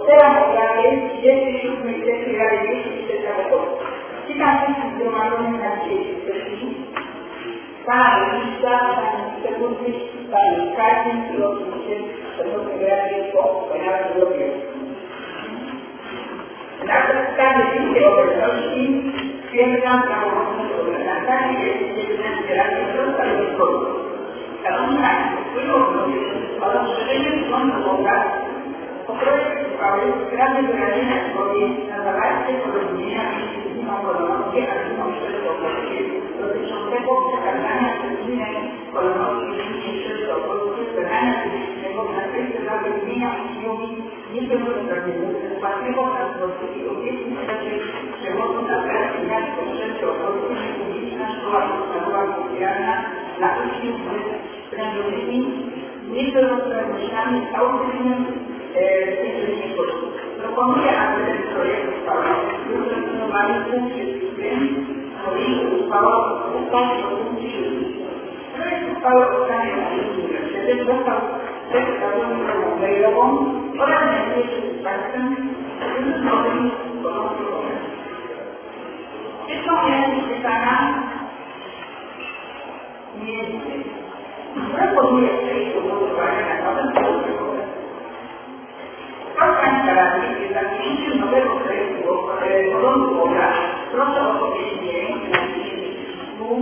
Teraz jest 37 sesji Rady Miejskiej Świętego. Czytam wszystkim zgromadzonym na dzisiejszej sesji. Pana Ministra, Pani Wiceburmistrz, Pani Skarbnik i oczywiście Przewodniczący Rady po Paniarze Europejskim. Na podstawie tej obecności stwierdzam prawomocność organizacji jest 11 Rady Prosta i Szkoły. Szanowni Państwo, wpływ o rozszerzenie względu obrad o projekt uchwały Rady Wyrażenia zgody na zawarcie porozumienia między Gminą Kolonoskie a Gminą Szczerkopolskie dotyczącego przekazania przez Gminę Kolonoskie Gminie Szczerkopolskie zadania publicznego na zakresie zapewnienia uczniowi niepełnosprawnego bezpłatnego transportu i opieki medycznej przewozu na pracę miasto Szczerkopolskie publiczna szkoła podstawowa specjalna dla uczniów z prężonymi niepełnosprawnościami z autyzmem w sposób. Proponuję, aby ten projekt uchwały był zaproponowany w punkcie 7, kolejny uchwała do punkcie 7. Projekt uchwały o stanie na został przedstawiony drogą mailową oraz znajduje się z Państwem użytkowym kolorowym. Czy są jakieś pytania? Nie. Proponuję przejść do głosowania na nowym projekcie. Kto z Państwa radnych jest za przyjęciem nowego projektu porządku obrad? Proszę o podniesienie ręki na dzisiejszym.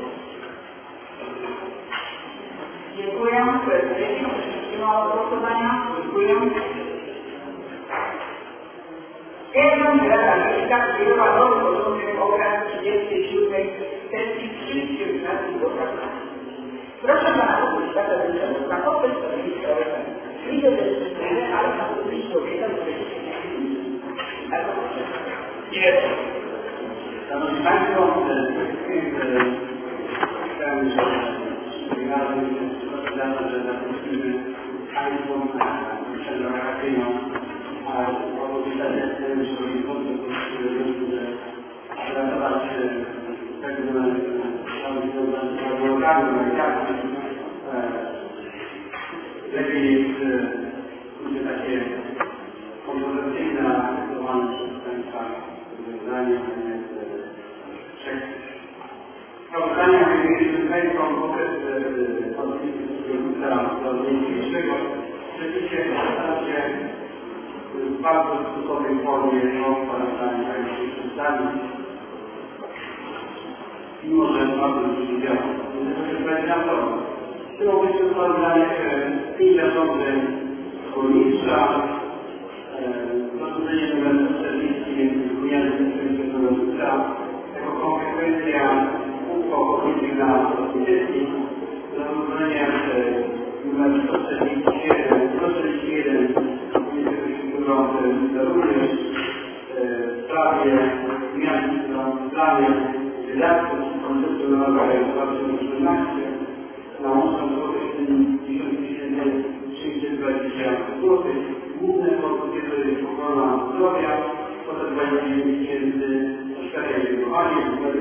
Dziękuję. Prezydencie, wstrzymała od głosowania. Dziękuję. Stwierdzam, że Rada Miejska przyjęła nowy porządek obrad 37 sesji w 319 głosach. Proszę Pana Burmistrza na podpis sprawozdania. Widzę, że jest przyczyny, ale na podpis człowieka, który bardzo proszę. Szanowni Państwo, chciałem, że zaprosimy Państwo na przerwę wakacyjną, a obowiązek przewodniczący ratować pewne lepiej jest będzie takie kontrowersyjne, akceptowane przez Państwa rozwiązania, sprawozdania największym Państwom okres od dzisiejszego rzeczywiście staram się w bardzo stosownej formie sprawozdania przedstawić, mimo że bardzo dużo działa. W tym okresie sprawozdania 5 zarządy burmistrza, rozporządzenie nr 40 zmiany ministra jako konsekwencja uchwał dla dzieci, rozporządzenie nr 141 również w sprawie zmian w planie wydatków konceptu nowego 2014 na łączną kwotę 70 320 zł. Główne kwestie to jest ochrona zdrowia, kwota 29 tysięcy oświata i wychowanie,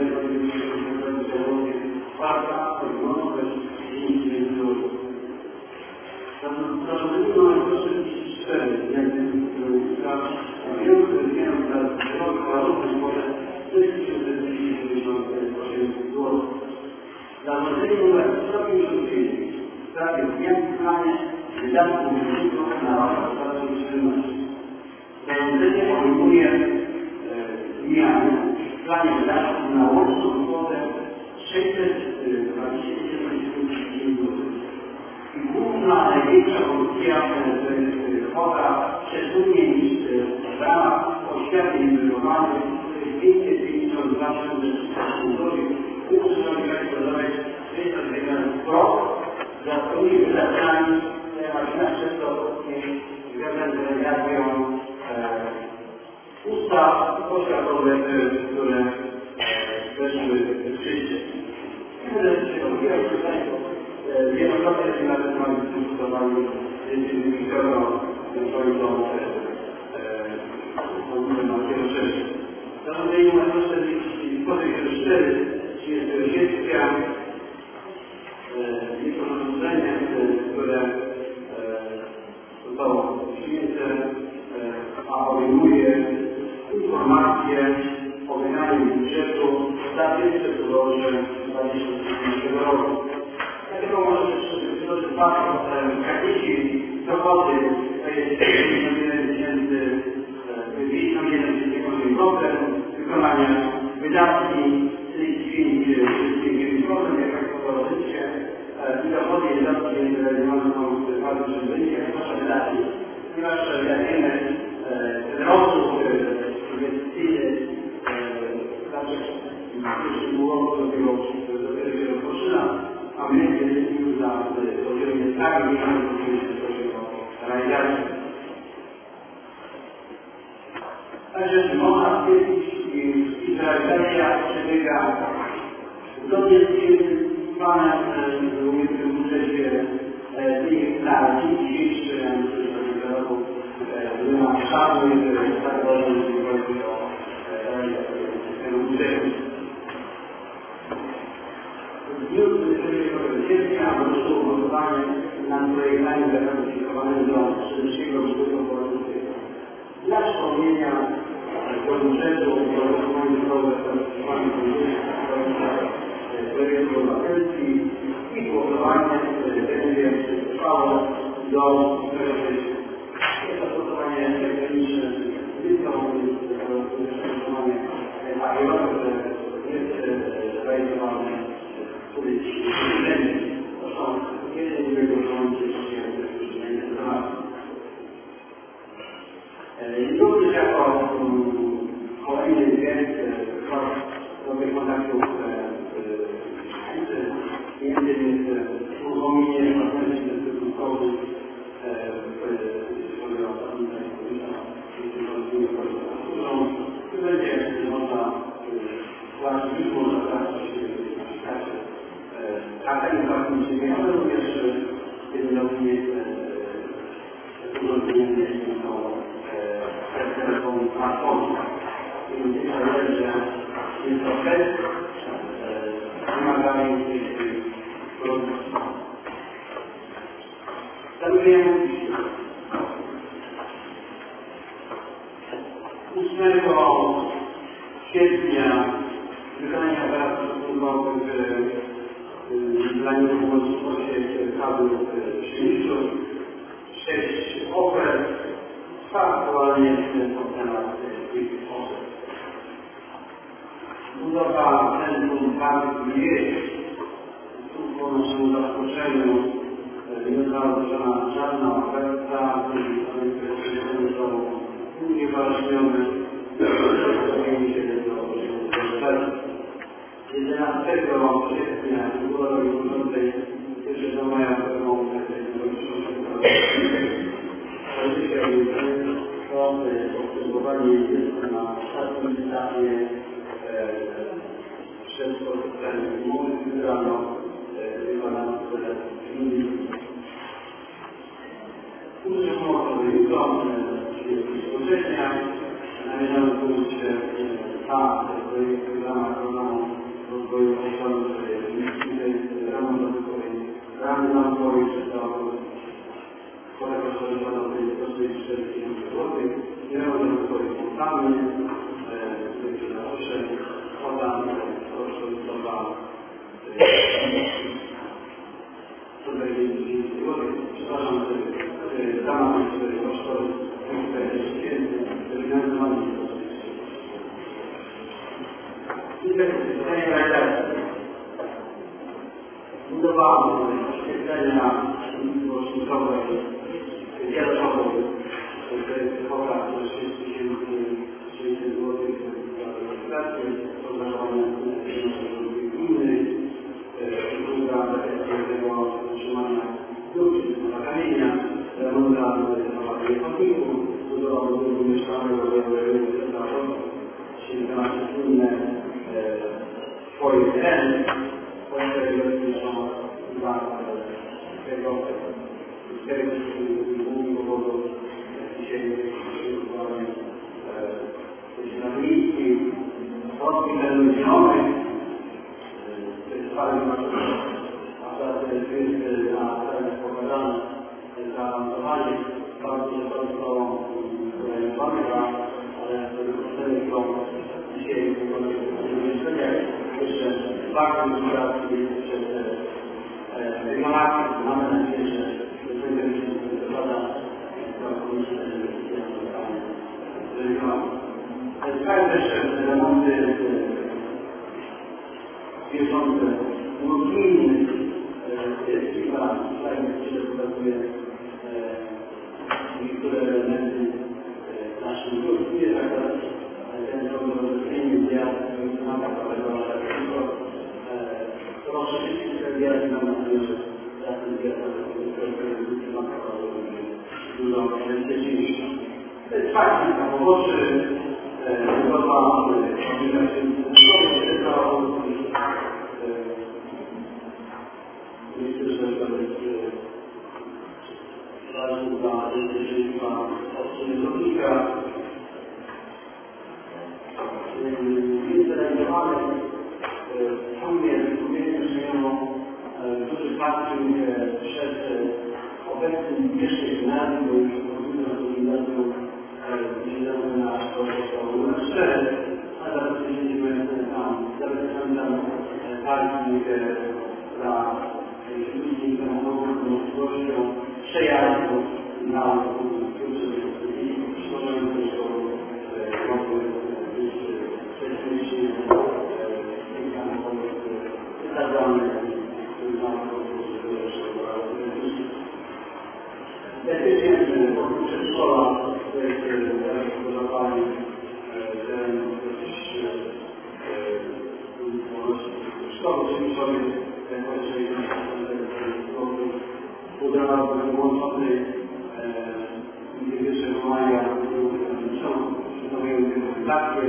czwarta, wyłączność 10 tysięcy zł. Zarządzenie numer 144, wiąże zmian dla warunków kwotę 4298 zł. Zarządzenie numer 155 w sprawie zmian w planie wydatków budżetowych na rok 2013. Zarządzenie obejmuje zmiany w planie wydatków na łączną kwotę 627 zł. I główna, największa pozycja to jest kwota przesunięć w ramach oświaty indywidualnej, to jest 552 zł. Muszę Państwu zadać, że jest to wprost za swoimi wydatkami, ponieważ nasze stopnie związane z realizacją ustaw poświatowych, które weszły w życie. Nie będę się rozwijać tutaj, wielokrotnie na ten temat dyskutowali m.in. na pierwsze zarządzenie numer 144, czyli jest to gestia, jest to rozwiązanie, które zostało przyjęte 2015 roku. Dlatego może dosyć łatwo jakieś dochody, to jest 1 tysięcy wybliżą 1,8 problem wykonania wydatki, czyli 9,9%, jak Państwo zobaczycie, i dochody jednostki realizowane są bardzo przyzwoicie, jak proszę wydatki, ponieważ jak wiemy, ten rozwój inwestycyjny w roku dopiero się rozpoczyna, a my jesteśmy już na poziomie sprawy, nie mamy poziomie realizacji. Także można stwierdzić, iż realizacja przebiega zgodnie z tym planem w budżecie na dzień dzisiejszy, roku nie ma żadnych zagrożeń, jeśli chodzi o realizację tego budżetu. W dniu 20 sierpnia ruszyło głosowanie nad projektami zakwalifikowanym do Średniego Budżetu Polskiego. Dla wspomnienia do budżetu o głosowanie zostało zakwalifikowane projektu obywatelski i głosowanie będzie trwało do 1 września. Jest to głosowanie elektroniczne z listą, głosowanie papierowe, które jest realizowane w urzędzie. To są jeden z głosowania, również jako kolejny event nowych kontaktów między innymi uruchomienie partnerstw stosunkowych będzie można właśnie można sprawdzić akademii partnerstwie, ale również jednocześnie urządzenie są telefonu smartfonu. I myślę, że jest to test wymagający produkcji. Planujemy 8 sierpnia wykonania operacji stosunkowych dla nieruchomości w Polsce Kawy Pszeniczów. 6 ofert. Aktualnie temat tych osób. Budowa centrum parku jest po naszemu zaskoczeniu nie została złożona żadna oferta, które są unieważnione do 11 sierpnia była rozpoczętej jeszcze do maja pewną obserwowanie jest na ostatnim etapie przez spotkanie umowy wybrano wykonano Fundusze Pomocowe jutro, czyli września, należały punkcie projekt programu rozwoju ochrony ramy dodatkowej, ramy naukowej przez kwota kosztowana to jest 4 tysiące złotych, nie mamy dodatkowej spontanie, kwota kosztowa 120 tysięcy złotych, przepraszam, dama kosztowa 40 tysięcy, wyfinansowanie. I to jest pytanie realizacji. Budowa oświetlenia głośnikowej wiatrowej, to jest kwota 6 złotych za rejestrację, oznaczone gminy, usługa efektywnego utrzymania dróg, budowa kamienia, remonta chodników, budowa budynku mieszkalnego, 17 inne swoje tereny, które są dwa tego głównych powodów dzisiaj na miejskiej polskiej terenu zielonej, to jest parę akurat jest na terenach pokazane zaawansowanie, bardzo się kontrolą realizowanego, ale wykorzystanie to dzisiaj w mieszkaniach jeszcze bardzo edukacji przez regionalne, mamy nadzieję, że będzie wypada komisja regionalna. Trwają też remonty bieżące gminnych, jest kilka slajdów, które pokazuje niektóre elementy naszych dróg. Jest akurat ten rozróżnienie zjazd wykonania całego szlaku. Proszę wszystkich zjazd nam nadzieję, że za ten zjazd dużo bezpieczniejszy. To jest fakt, kilka poboczy, budowa myślę, że to jest ważne dla bezpieczeństwa obsłużownika. Jest realizowane wspólnie z Gminną Żyjemą duży parking przez obecny pierwszy gimnazjum, bo już podwójną gimnazjum gimnazjum na szkołę 4, a zabezpieczyliśmy tam parking dla ludzi z możliwością przejazdu na przedszkola, to jest budowany teren szkoły, czyli szkoły budowa włączony 1 maja przynajmniej dokumentację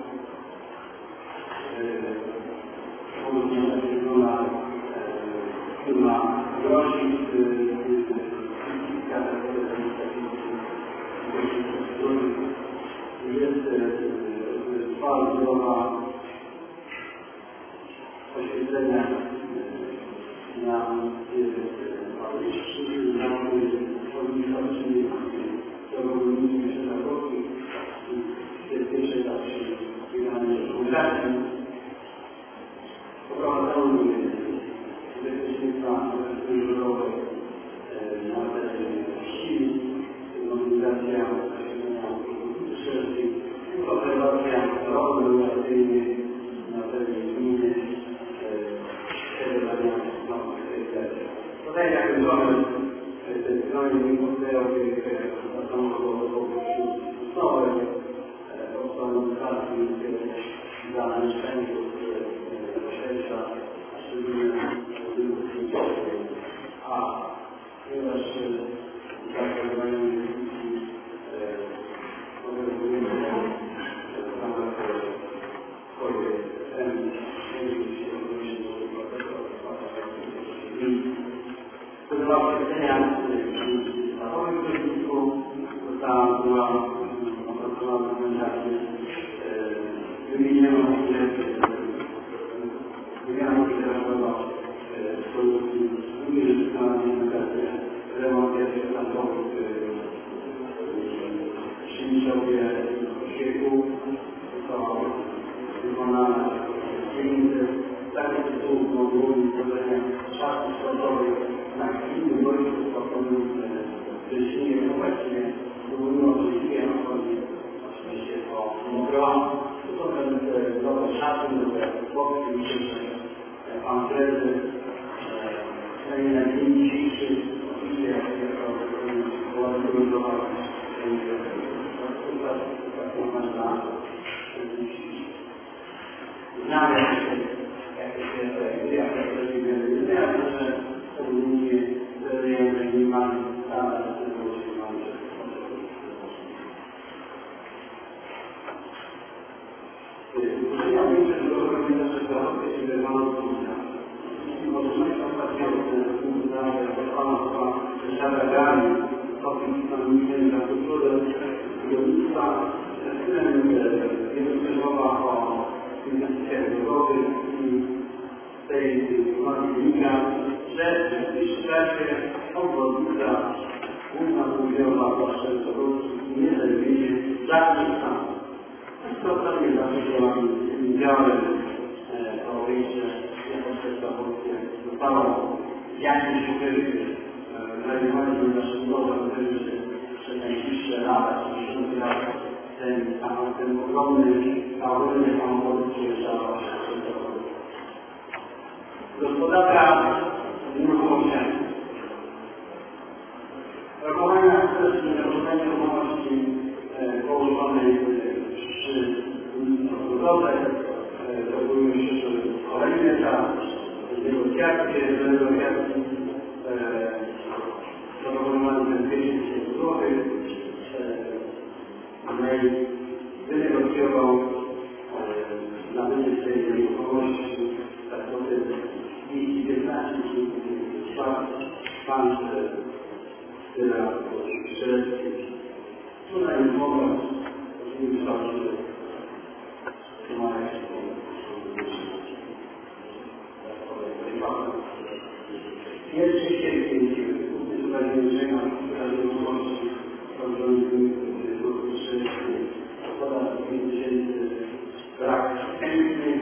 firma Grosik jest trwała budowa oświetlenia na Poprowadzony bezpieczeństwa źródłowe na terenie wsi, mobilizacja szerszej, obserwacja regulacyjnej na terenie gminy, przebywania nowych regulacji. Podaję jak żonę te strony niepokojowe, na samochodowo nowe powstaną stacji dla mieszkańców osiedla, szczególnie budynków końcowych, a ponieważ zachowanie inwestycji obowiązujemy w ramach swojej Podoba oświetlenia w nowym kierunku, została była opracowana dokumentacja wymieniono wymianą wydarzona solucji umiejętności komunikację remontacji transportów w Simiszowie Świeku została wykonana pieniędzy takich tytułów mogły tworzenia szafy sportowych na innym boisku sportowym w Szczecinie. Obecnie mówimy o Szczecinie, chodzi oczywiście o Mokrołam. To są nowe szafy, nowe boksy, pamflety. Na dzień dzisiejszy oczywiście jako ładująca można znamy jakieś że powinniśmy nie mamy standard, który mamy że w czasie obwodnica główna mówiła właśnie nie zajmuje żadnych stanów. To nie zawsze działamy o wyjście restaurację została w jakimś ukryciu realizowali naszym głowem, że najbliższe lata, 60 lat, ten ogromny samochód przyjeżdżał się gospodarka nieruchomościami. Rokowania też nieruchomości nieruchomości położonej przy drodze, to były jeszcze kolejny etap, negocjacje, zaproponowano 200 000 złotych, wynegocjował nabycie tej nieruchomości tak potem 215 pan tyle strzelecki. Tutaj mowa o tym kształcie Pierwszy sierpień tutaj wydarzenia nieruchomości rozwiązania gospodarstw 5000 brak chętnych.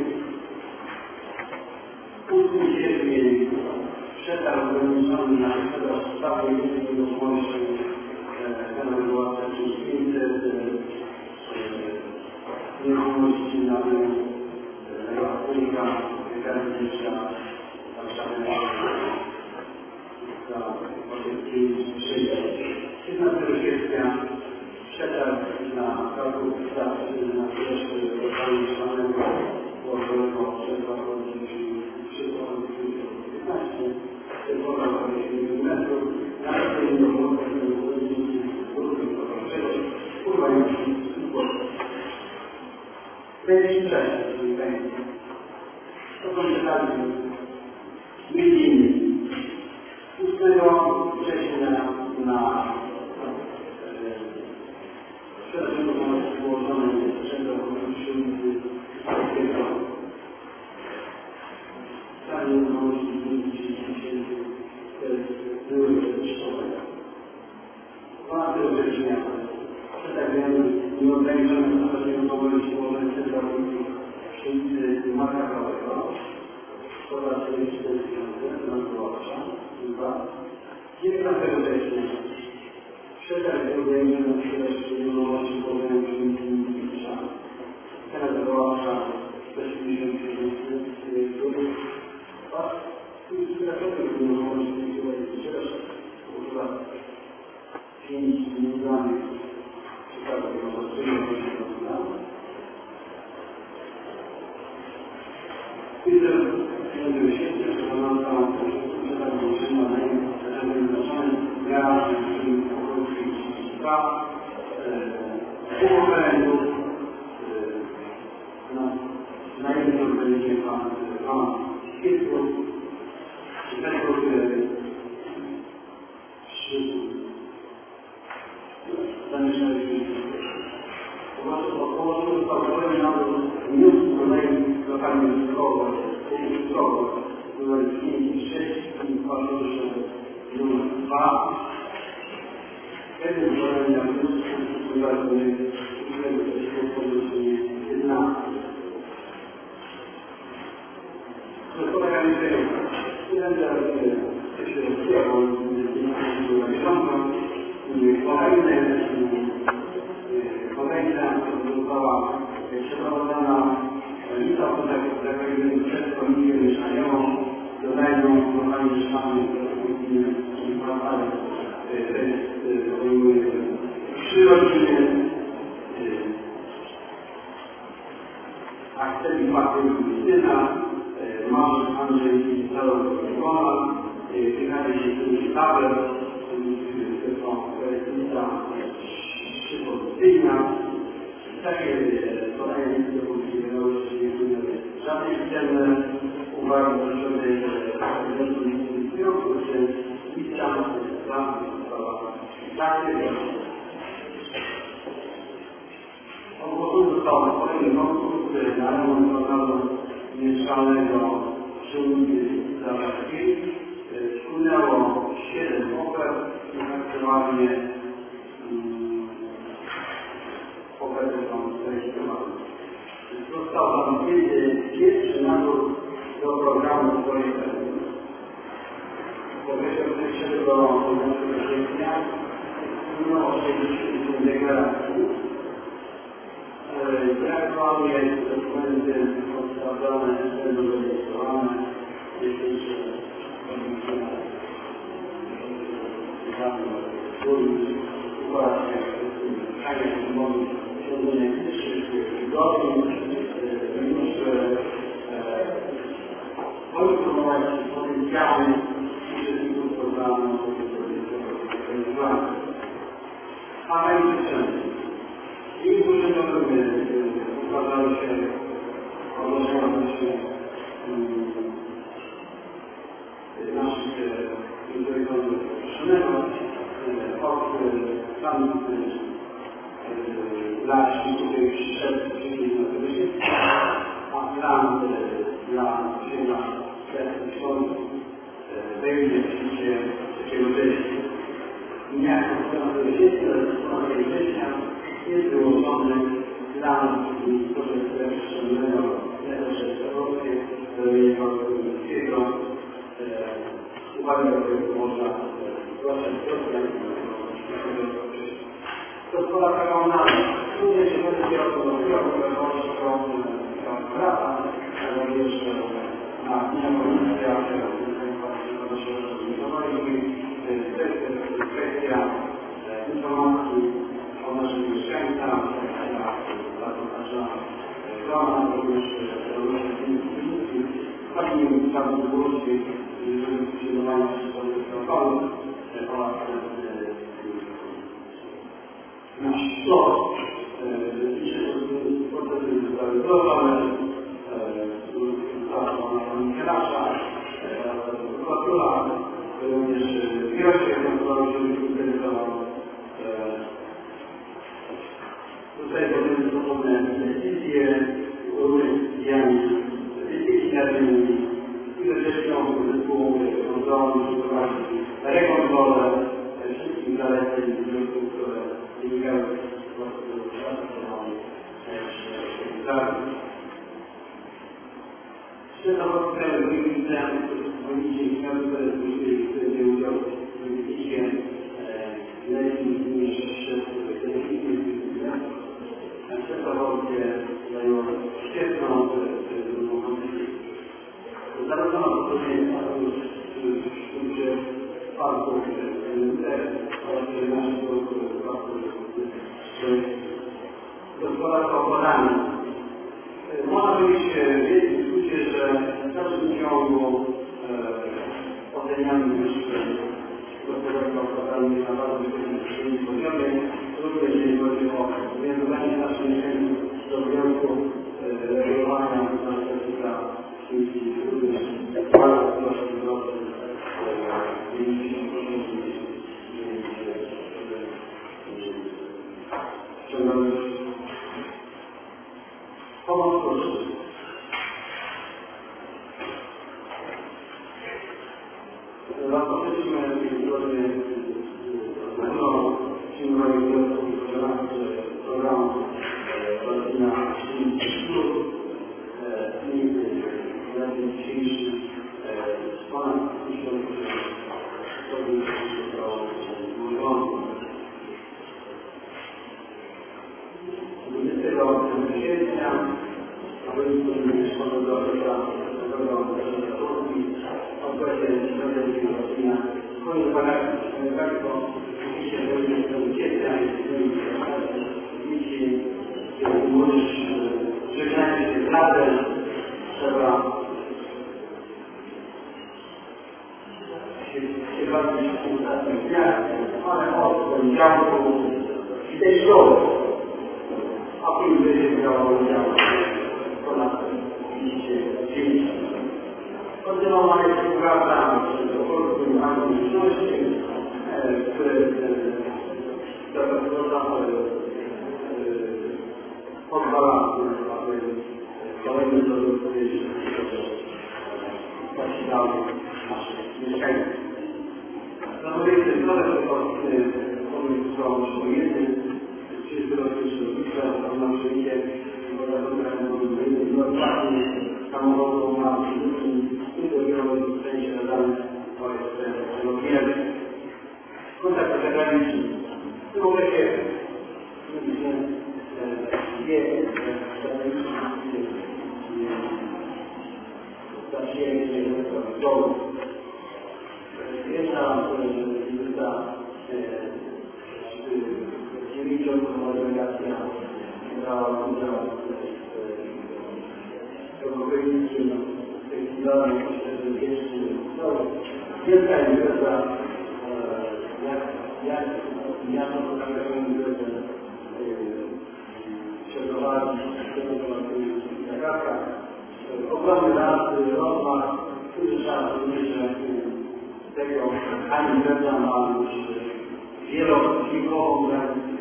8 sierpień przetarg organizowany na sprzedaż stałej nieruchomości cena była 500 nieruchomości na rachunka garniczna Warszawy za 15 sierpnia przetarg na zakupy pracy na koszty lokalnie zwanego położonego przez zakładników przykładu 15 typowa metrów na tej nieruchomości kurwa już będzie czas, to są detale między innymi 8 września na szerokim położonej przed rokiem 7 stanie nieruchomości 210 000 były przewyższone. 12 września przetargniemy nieograniczone zasadzie powoli położone przed rokiem przy ulicy Makakowego. Szkoda 44 000 na Złotosza. 19 września przetarg ograniczony na sprzedaż nieruchomości położonej przy ulicy Milicza. Cena Złotosza 170 000 a dlaczego nieruchomości sprzedaż używa 5 milionów ciekawych nieruchomości. Kiedy się przekonano przeprowadzona lista podatkowych przez Komisję Mieszkaniową, dodają lokalnie mieszkanych trzy rodziny, akcent Marty Krystyna, mąż Andrzej Zalot-Iwona, wykaże się tabel, to są lista przypozycyjna. Takie podanie do Komisji żadnej specjalnej uwagi dotyczącej związku się lista ogłoszony został kolejny konkurs na remont lokalu mieszkalnego przy ulicy Zawadzkiej. Wpłynęło 7 ofert i aktualnie oferty są zarejestrowane. Został zamknięty pierwszy nabór do programu Storytelling. Określę się do naszego życia, no oczywiście deklaracji. Aktualnie dokumenty odstawione, będą rejestrowane, jeśli się poinformować potencjalnych uczestników programu analitycznego. I urzędowymi ukazały się odnoszące się naszych intelektualnych profesjonalnych od samych dla wszystkich przyszedł a plan dla księga Sądu wejdzie w życie 3 września. Jak września jest wyłożony plan procesu przestrzennego Europejskiego, uwagi, które można zgłaszać to polega na również kwestii autonomicznej, prawa, ale jeszcze na innowacyjach, kwestia informacji o naszych mieszkańcach, plana, również instytucji, takim prawidłowości, funkcjonowania systemu oraz nasz szkoły. Procesy zostały wdrożone, nasza prokuratura, również wniosek kontrolował się integrował. Tutaj powiem stosowne decyzje, decyzjami dyscyplinarnymi, które zresztą zespołu kontrolą przeprowadzić rekontrolę wszystkich zaleceń i wniosków, które wynikały z procesu przeprowadzonej Światowo-Krajowy Wynikam, Policji Krajowej Wynikam, udział w Wiecie, lepiej niż telewizji, a Światowo-Krajowy dają świetną koncepcję. Zarówno w kulturze parków oraz w naszym parku gospodarką wodami. Można być w jednej dyskusji, że w dalszym ciągu oceniamy gospodarką wodami na bardzo wysokim poziomie, również jeżeli chodzi o związanie naszych chęci do związku regulowania narkotyka i również bardzo proszę wzrostu pomoc kosztów. Rozpoczęliśmy zgodnie z programu Rodzina 30+, na dzień dzisiejszy ponad 1000 osób zostało złożonych. 20 sierpnia powinniśmy spowodować okresie strategii rodzina. Koniec paragrafu oczywiście będzie ucieczka dzieci, młodzież żegnając się z razem trzeba się bawić w ostatnich dniach, ale od poniedziałku i tej szkoły. A później będzie miało udział ponad 200. Kontynuowana jest współpraca z Polską Banką Żywności, które pozwala, aby kolejne produkty zasilały naszych mieszkańców. Planujemy ten proces pomysł 30 rocznicy, to na przyjęcie samochodu na niedowielony w sensie nadanym to jest wiele. Kontakt zagraniczny. To w ogóle się jedna wizyta dziewięcioletnia delegacja brała udział w europejskim festiwalu średniowiecznym. Wielka impreza, jak miasto pokazało imprezę Czechosłowacji, Jagaka, ogromny raz, rozmach, który trzeba powiedzieć, że tego ani impreza ma już wielodźwiękową granicę.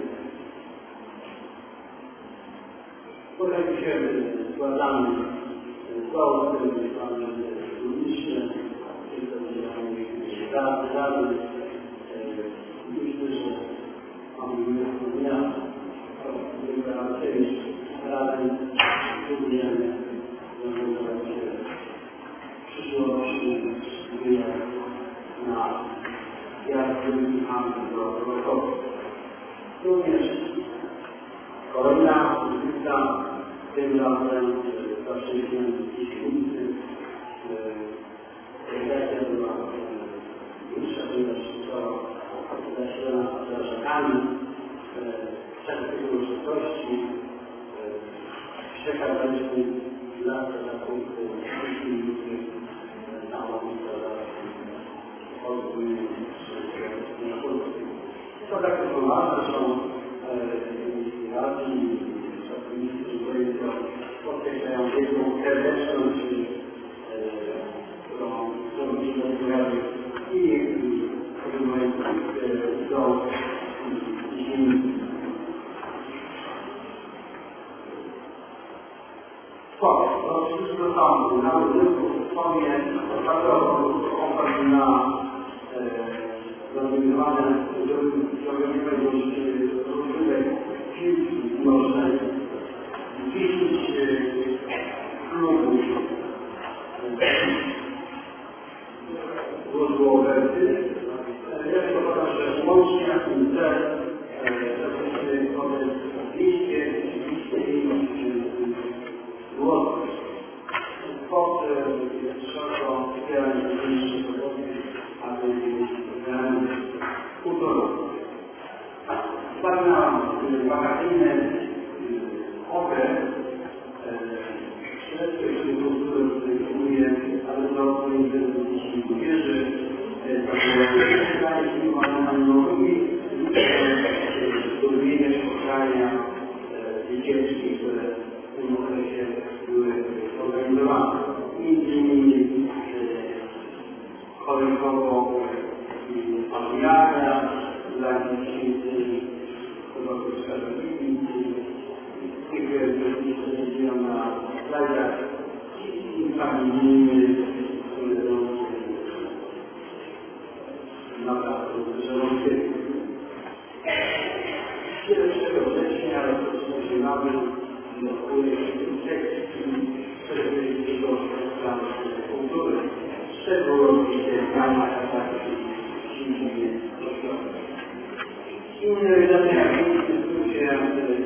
Potem się składamy zgoły, mamy publiczne, rady, myślę, że mamy dnia, część rady, próbujemy zawiązać przyszłości, studia na jazdy i handel do Europy. Również kolejna wizyta, tym razem zawsze się gdzieś ulicy, delegacja była większa, ponieważ to zasilona strażakami, w czasie tej uroczystości przekazaliśmy dla punkty wszystkich to takie są ważne, są inspiracji i pracownicy, którzy podkreślają wielką serdeczność, którą zrobiliśmy i do zimy. To wszystko są na rynku w formie opartej na zorganizowane różnych piłki nożnej, 10 klubów było oferty. Ja się podam, że łącznie na tym cel zaprosimy kwotę 205 zł. Kwot szeroko wspierania publicznych produktów, aby zmiany kultury. Tak na wakacyjny okres środki kultury, który próbuje, ale to jeśli wierzy, zdobywienie spotkania dziecięckie, które w tym okresie były organizowane. Między innymi chorągiewo i familiarna dla dzieci, chyba to wskazowiki, tych, którzy znajdują na slajdach i familijny, które są naprawdę żołądki. 1 września rozpoczynamy do sekcji Czerwieckiego Planu Kultury. Szczególnie zmiana atacji silnie ośrodka. Inne wydarzenia w Instytucie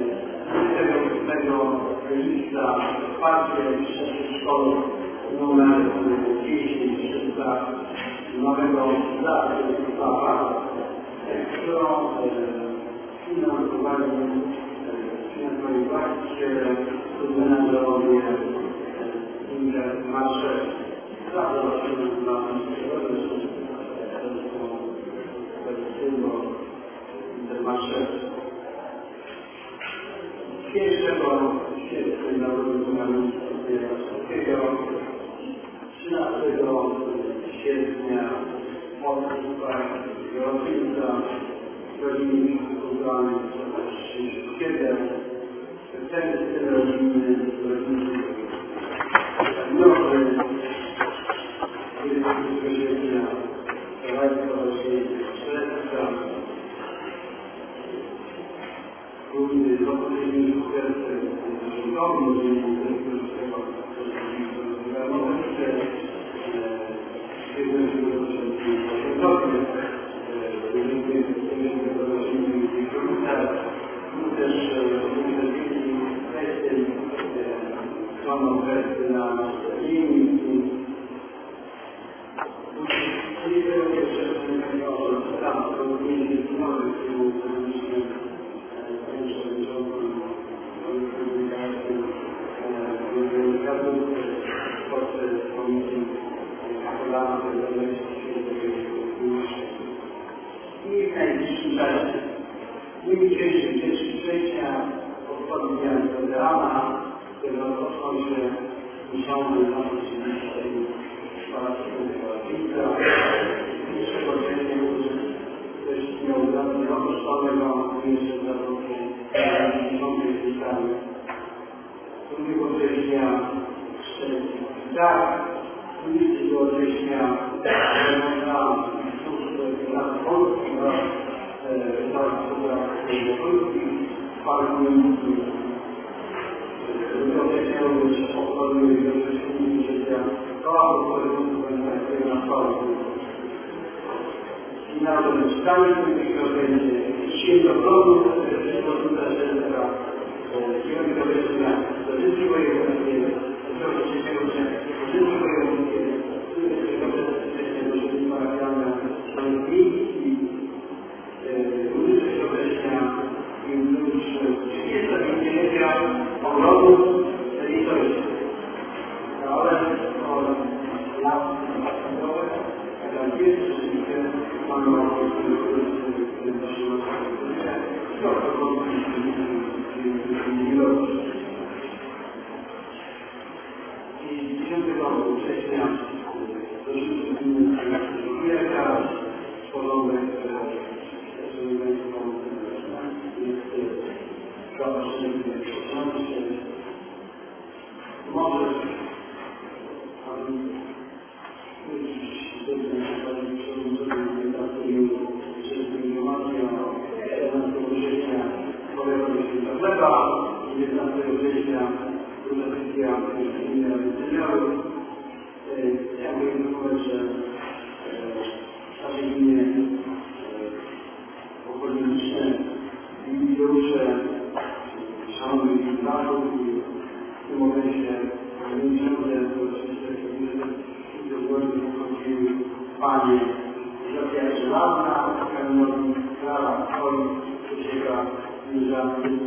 28 lipca wsparcie wyższych szkoły numer 10 nowego zastosowania, którą finansowali właściciele, menedżerowie Intermarsze. Zaprosimy dla Intermarsze. 1 sierpnia narodowego 13 sierpnia Moskwa, Gorączyca, rodziny kulturalne, 7, centrum rodzinny, nowy, 20 sierpnia, Czerwca, główny, I w najbliższym czasie w dniu dzisiejszym, 1 września, obchodzi Dnia Weterana, który rozpoczął się miesiące na oczywiście Święta. 1 września też miał roku szkolnego miejsce za roku 50 wystawy. 2 września tak, 20 września na Polski, na Polski, parku Niemcy. 2 września również obchodzi życia koła, które będzie na Polsce. I na to czytanie tego będzie święto progu, Panie, że ładna, pełnowi, prawa, swoich, ucieka, nie żadnych,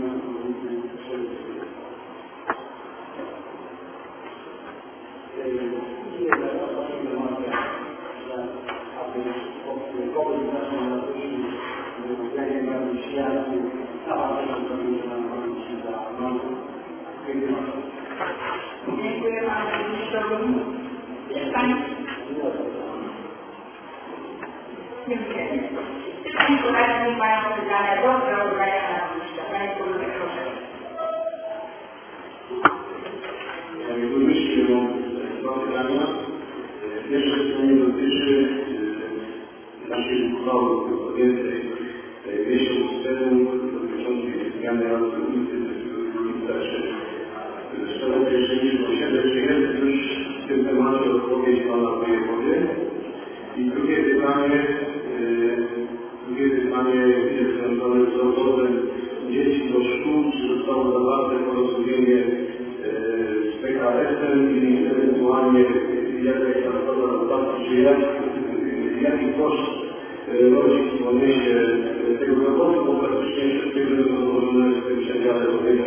Dziękuję panu ministrowi. Jest pani? Dziękuję. Państwo radni mają pytania do sprawozdania pana ministra. Panie Kurczę, proszę. Panie Burmistrzu, mam dwa pytania. Pierwsze pytanie dotyczy naszej uchwały podjętej miesiąc temu dotyczącej zmiany nazwy ulicy Szanowny, jeszcze niż posiedzę, czy jest już w tym temacie odpowiedź pana wojewodzie? I drugie pytanie jest związane z dowozem dzieci do szkół, czy zostało zawarte porozumienie z PKS-em i ewentualnie jaka jest zasada dodatku, czy jaki koszt rodzic poniesie tego dowozu, bo praktycznie wszystkie były rozłożone w tym przedziale do tej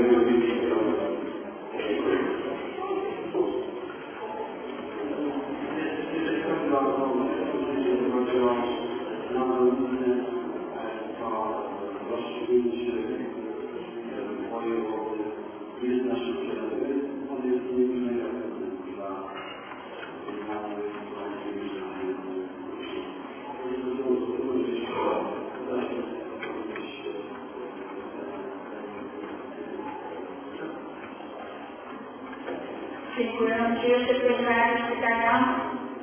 Dziękuję. Czy jeszcze ktoś ma jakieś pytania?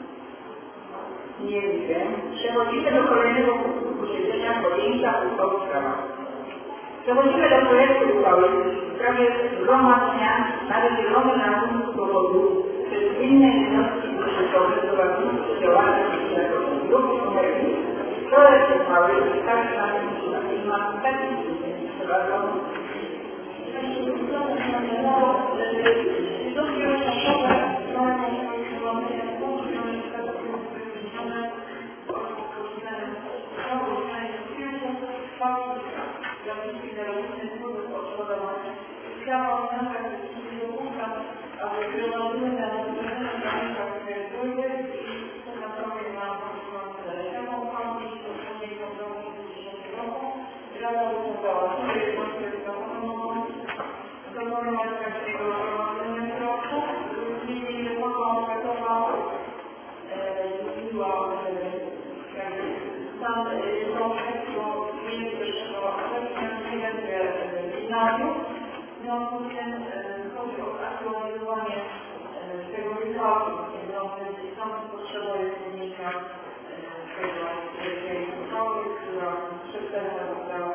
Nie widzę. Przechodzimy do kolejnego punktu posiedzenia podjęcia uchwały w sprawach. Przechodzimy do projektu uchwały w sprawie zgromadzenia na wydzielonym rachunku dochodu przez inne jednostki budżetowe prowadzące działalność budżetową. Druk numer 1. Projekt uchwały przedstawi Pan taki w związku z tym chodzi o aktualizowanie tego wykładu, stąd potrzeba jest wynika tej uchwały, która przedstawia została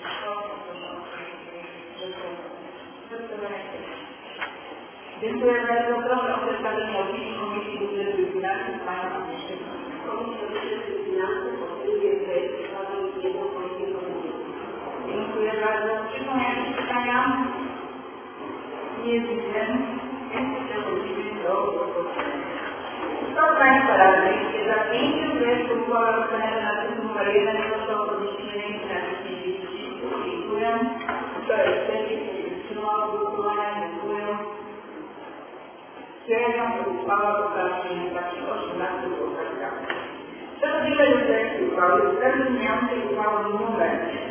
Dziękuję bardzo. Proszę o przedstawienie opinii Komisji Budżetu i Finansów Pana Agnieszczyka. Komisja Budżetu i Finansów opiniuje projekt uchwały jednogłośnie proponuje. Dziękuję bardzo. Czy są jakieś pytania? Nie widzę. Więc przechodzimy do głosowania. Kto z Państwa radnych jest za przyjęciem projektu uchwały rozpoczętego na artykuł nr 1 proszę o podniesienie ręki na naciśnięcie przycisku. Dziękuję. Kto jest przeciw? Wstrzymał głosowania? Dziękuję. Stwierdzam, że uchwała została przyjęta przy 18 głosach za. Przechodzimy do projektu uchwały w sprawie zmieniającej uchwałę nr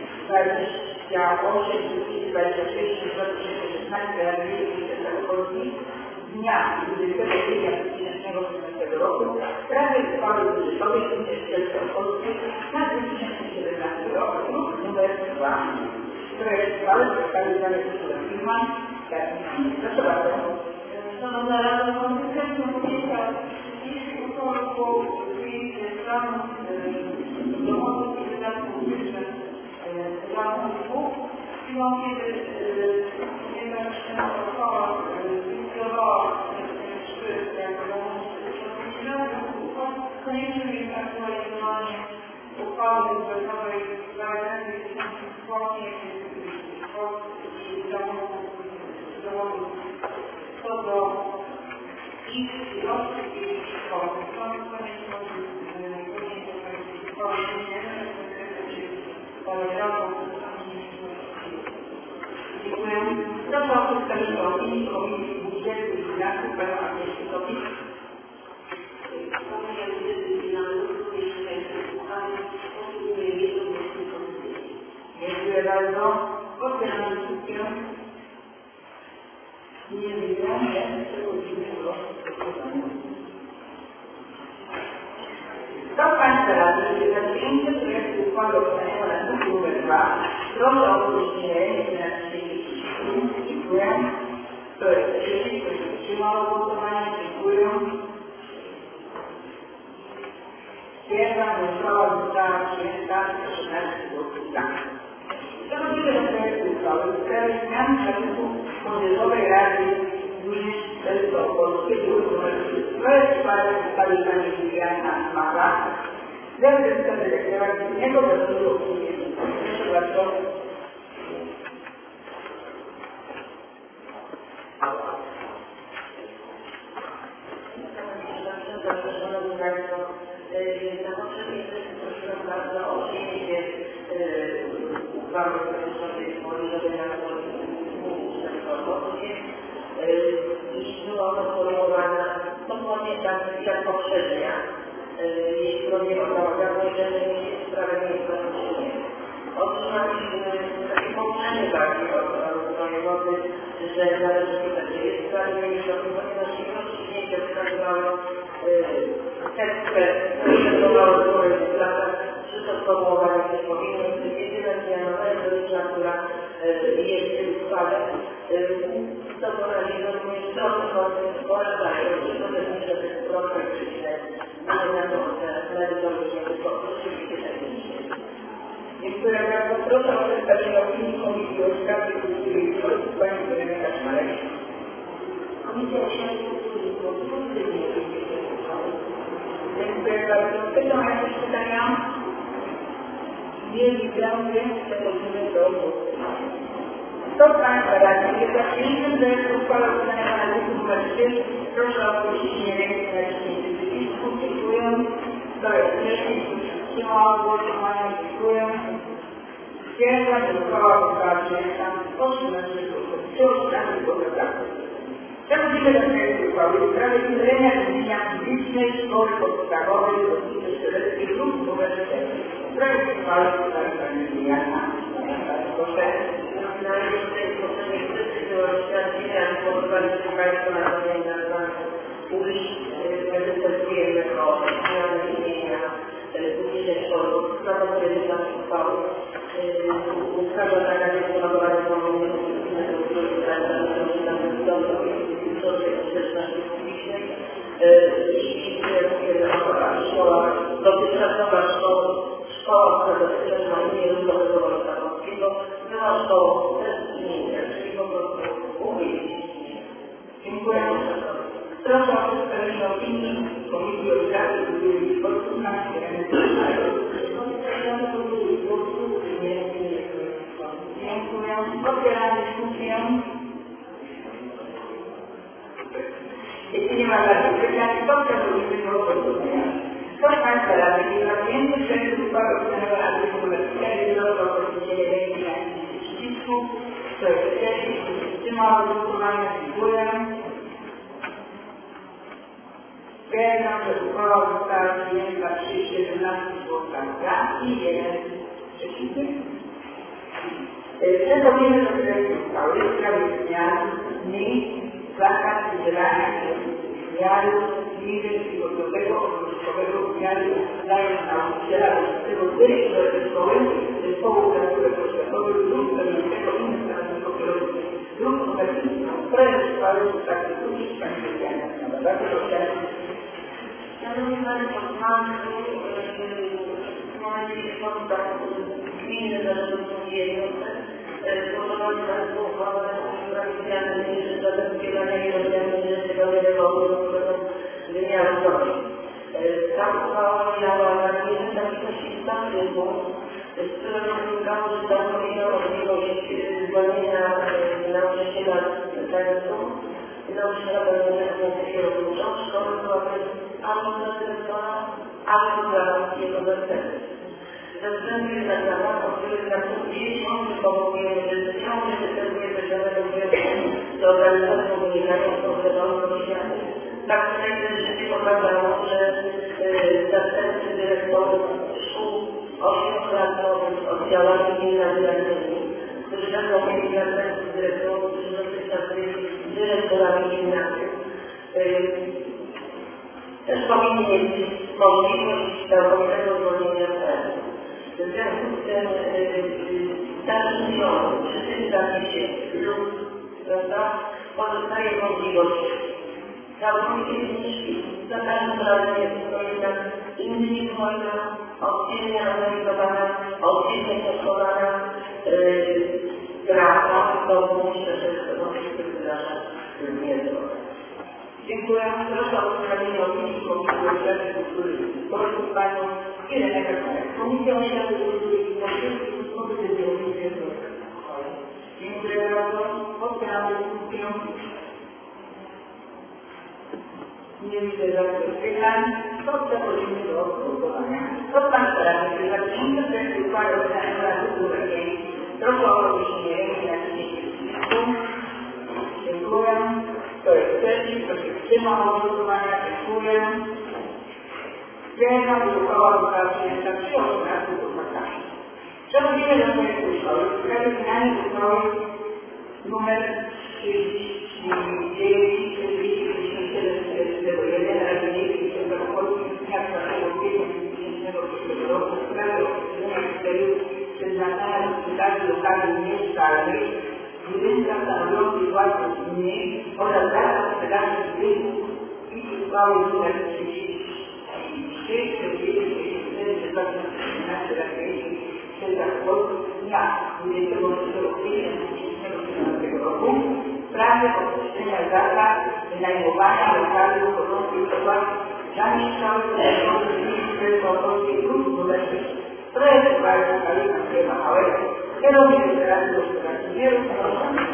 28/2016 Rady Ministra Polski z dnia 20 kwietnia 2016 roku w sprawie uchwały budżetowej Ministerstwa Polski na 2017 rok, druk nr 2. Projekt uchwały przedstawił Pan Firma. Proszę bardzo. Szanowna Rado, konsekwencją podjęcia dzisiejszej uchwały było przyjęcie planu dochodów i wydatków publicznych rachunku. Chwilą, kiedy ponieważ ta uchwała zlikwidowała jako konieczne jest aktualizowanie uchwały budżetowej dla realizacji właśnie i dowodów co do ich ilości i ich kosztów. Stąd konieczność podjęcia projektu uchwały zmieniania Dziękuję. Proszę o przedstawienie opinii Komisji Budżetu i Finansów Pana Agnieszczykowi. Komisja Budżetu i Finansów również projektu uchwały opiniuje jednogłośnie pozytywnie. Dziękuję bardzo. Otwieram dyskusję. Nie widzę, więc przechodzimy do głosowania. Kto z Państwa radnych jest za przyjęciem projektu uchwały opisanego na druku nr 2, proszę o podniesienie ręki na naciśnięcie przycisku. Dziękuję. Kto jest przeciw? Kto się wstrzymał od głosowania? Dziękuję. Stwierdzam, że uchwała została przyjęta przez 16 głosów za. Przechodzimy do projektu uchwały w sprawie zmian statutu Młodzieżowej Rady Gminy Polskiego. Projekt uchwały przedstawił Pani Juliana Mała, zastępca dyrektora Gminnego Zarządu Opinii. Proszę bardzo. Szanowni Państwo, na poprzedniej sesji prosiłam bardzo o przyjęcie uchwały dotyczącej młodzieżowej rady i była ona sformułowana dokładnie tak jak poprzednia. Jeśli chodzi o załatwianie, że sprawa nie jest zakończona. Otrzymaliśmy takie pouczenie bardziej od wojewody, że należy pisać, że jest sprawa mniejszości, ponieważ ilość przyjęcia wskazywały tekstę, prezentowały w kolejnych latach, przy to sformułowanie też powinno być jedyna zmiana merytoryczna, która jest w tym uchwale. Dokonali również trochę porażają, że to też nie żeby trochę przyczynę, ale na to merytorycznie, bo oczywiście tak nie jest. Dziękuję bardzo. Proszę o przedstawienie opinii Komisji Oświaty, Kultury i Sportu Pani Ireny Kaczmarek. Komisja Oświaty, Kultury i Sportu pozytywnie opiniuje uchwałę. Dziękuję bardzo. Pytam o jakieś pytania? Nie widzę, więc przechodzimy do głosowania. Kto z Państwa radnych jest za przyjęciem projektu uchwały o zmianie paragrafy nr 3? Proszę o podniesienie ręki na naciśnięcie przycisku. Dziękuję. Kto jest przeciw? Wstrzymał głosowania. Dziękuję. Stwierdzam, że uchwała została przyjęta. Otrzymamy głosy za. Przechodzimy do projektu uchwały w sprawie ustalenia gmina publicznej szkoły podstawowej w Kościele Strzeleckiej lub nr 4. Projekt uchwały został Jana. Proszę. Na tej poprzedniej kwestii do rozświadczenia głosowaliśmy Państwo na zmianę nazwaną publicznej. Występujemy o zmianę imienia publicznej szkoły podstawowej dla uchwały. Ustawa taka jest elabowana w formie publicznego publicznej i szkoła dotychczasowa szkoła pedagogyczna imienia Ludowego Wojska była szkołą bez imienia, czyli po prostu umieścić. Dziękuję. Proszę o przedstawienie opinii Komisji Oświaty, Kultury i Sportu Pani Ireny Kaczmarek. Dziękuję. Otwieram dyskusję. Jeśli nie ma żadnych pytań, to przechodzimy do głosowania. Kto z Państwa radnych jest za przyjęciem projektu uchwały o zmianie paragrafu nr 4? Proszę o podniesienie ręki na naciśnięcie przycisku. Kto jest przeciw? Wstrzymał głosowania. Dziękuję. Stwierdzam, że uchwała została przyjęta przy 17 głosach za i 1 przeciwny. Przechodzimy do projektu uchwały w sprawie zmian miejsc, zakaz udzielania wymiaru niżej przygotowego obowiązkowego wymiaru daje nauczyciela dyrektora szkoły, zespołu placówek oświatowych lub pełniącego innych stanowisko kierownicze. Lub numer 1. Projekt uchwały został wysłuchany Pani Krystiana. Bardzo proszę. Szanowni Państwo, mamy w momencie spotkać gminy zarządzające jednostek, zbudowali Państwo uchwałę w sprawie zmiany zabezpieczenia i rozwiązania tego obowiązkowego wymiaru pracy. Ta uchwała miała jeden taki nacisnący punkt, z którego wynikało, że zapomniano możliwość zwolnienia nauczyciela zajętą i nauczyciela pełniącego funkcję kierowniczą. Szkoły byłaby albo dla dyrektora, albo dla jego zastępcy. Ze względu jednak na fakt, o którym na punkt 10 powołujemy decyzją, że występuje danego wniosku z organizacją wynikania z konkretną oświaty. Tak tutaj też się pokazało, że zastępcy dyrektorów szkół oświatowych z oddziałami gimnazjalnymi, którzy będą mieli zastępców dyrektorów, którzy dotychczas byli dyrektorami gimnazjów, też powinni mieć możliwość całkowitego zwolnienia z pracy. W związku z tym starszym ziomom przy tym zapisie lub pozostaje możliwość całkowicie zniżki za każdym razem jest to jednak indywidualna, oddzielnie analizowana, oddzielnie stosowana praca, to myślę, że to jest nasza wiedza. Dziękuję. Proszę o przedstawienie opinii Komisji Oświaty, Kultury i Sportu Panią Irenę Kaczmarek. Komisja Oświaty, Kultury i Sportu pozytywnie opiniuje uchwałę. Dziękuję bardzo. Otwieram dyskusję. Nie widzę żadnych pytań. To przechodzimy do głosowania. Kto z Państwa radnych jest za przyjęciem projektu uchwały o zmianie paragrafu nr 5? Proszę o podniesienie ręki na naciśnięcie przycisku. Dziękuję. Kto jest przeciw? Kto się wstrzymał od głosowania? Dziękuję. Stwierdzam, że uchwała została przyjęta przy 18 głosach. Przechodzimy do projektu uchwały w sprawie zmiany uchwały nr 39/47/01 Rady Miejskiej Świętokropolskiej z dnia 4 kwietnia 2001 roku w sprawie określenia kryteriów przeznaczania do sprzedaży lokali mieszkalnych w budynkach stanowiących własność gminy oraz zakaz sprzedaży budynków i uchwały nr 33/2014 Rady Miejskiej Święta dnia 23 kwietnia 2017 roku w sprawie określenia zasad wynajmowania lokalu wchodzących w skład zamieszczały Ministerstwa Polskiej Dróg nr 6. Projekt uchwały uchwalił Andrzej Machałek, kierownik Federacji Gospodarki Nieruchomości.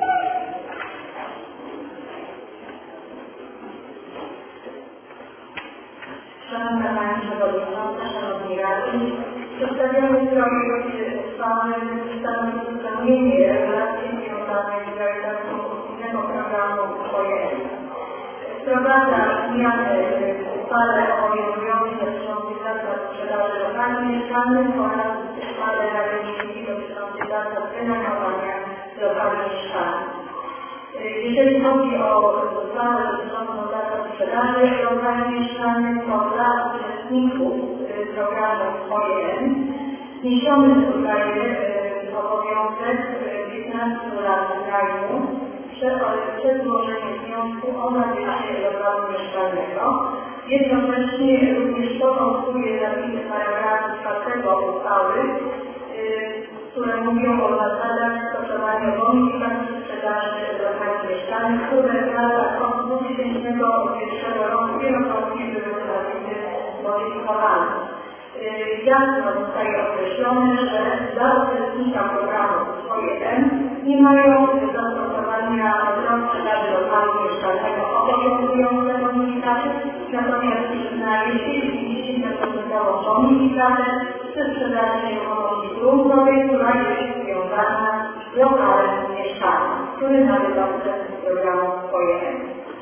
Szanowna Pani Przewodnicząca, Szanowni Radni, przedstawiony projekt uchwały stanowi uzupełnienie regulacji związanych z realizacją unijnego programu UOJM. Wprowadza zmiany w uchwale obowiązującej dotyczącej zasad sprzedaży lokali mieszkalnych oraz w uchwale Rady Miejskiej dotyczącej zasad wynajmowania lokali mieszkalnych. Jeżeli chodzi o uchwałę dotyczącą zasad sprzedaży lokali mieszkalnych, to dla uczestników programu OJM zniesiony zostaje obowiązek 15 lat najmu przed złożeniem wniosku o nabycie lokalu mieszkalnego. Jednocześnie również powoduje zapisy paragrafu 4 uchwały, które mówią o zasadach stosowania bonifikacji sprzedaży lokali mieszkalnych, które w latach od 2001 roku wielokrotnie były modyfikowane. Jasno zostaje określone, że dla uczestnika programu OJM nie mają zastosowania do sprzedaży lokalu mieszkalnego obowiązujące bonifikaty, natomiast na jeśli 50% bonifikatę przy sprzedaży nieruchomości gruntowej, która jest związana z lokalem mieszkalnym, który nabywa uczestnik programu OJM.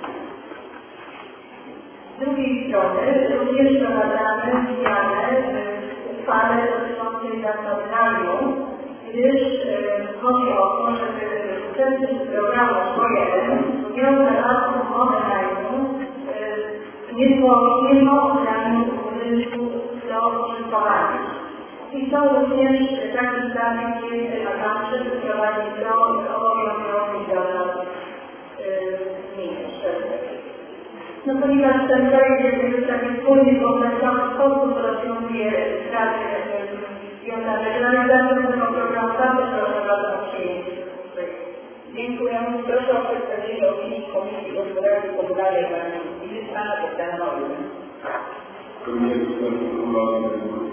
Z drugiej strony również wprowadzamy zmianę w uchwale dotyczącej zasad najmu, gdyż chodzi o to, żeby uczestnik programu OJM miał zawartą umowę najmu niezwłocznie od najmu budynku do użytkowania. I to również taki zapis jest wymagany, żeby wprowadzić do obowiązujących zasad miejsc. No ponieważ ten projekt jest już taki wspólny, kompleksowy sposób rozwiązuje sprawy związane z realizacją tego programu, bardzo proszę bardzo o przyjęcie. Dziękuję. Proszę o przedstawienie opinii Komisji Gospodarki Komunalnej i Pana Bogdana Nowego. Komisja Gospodarki Komunalnej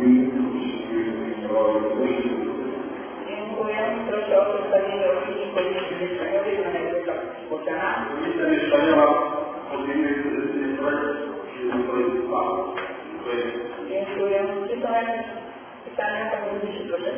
Dziękuję. Proszę o przedstawienie opinii Komisji Mieszkaniowej Pana Bogdana. Komisja Mieszkaniowa podjęła decyzję projekt uchwały. Dziękuję. Czy są jakieś pytania? Panie Burmistrzu, proszę.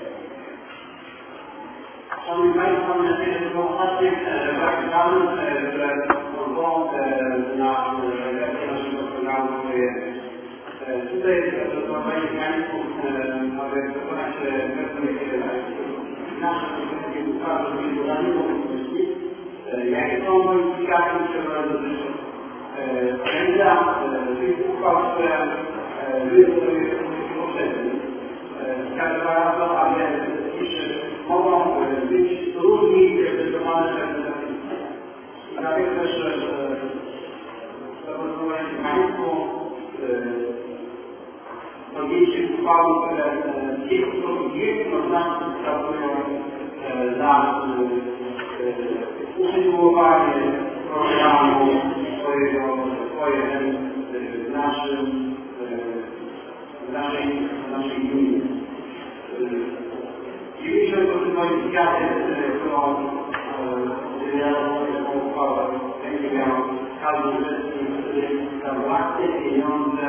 Szanowni Państwo, mam nadzieję, że są ostatnie zapisane, które pozwolą na realizację naszego programu. Tutaj rozmawianie mechanizmów, aby dokonać pewnych naszych uchwał, żeby nie było możliwości, jakie są modyfikacje, które dotyczą orędzia, tych uchwał, które były poprzednie. Wskazywała to, aby mogą być różni interpretowane przez zapisy. Dlatego też zaproponowanie mechanizmu podjęcie uchwały, które w kilku sposób jednoznacznie wskazują na usytuowanie programu w naszej gminie. 90% modyfikaty, którą udzielają uchwałę, będzie miał każdy uczestnik, który tam własne pieniądze,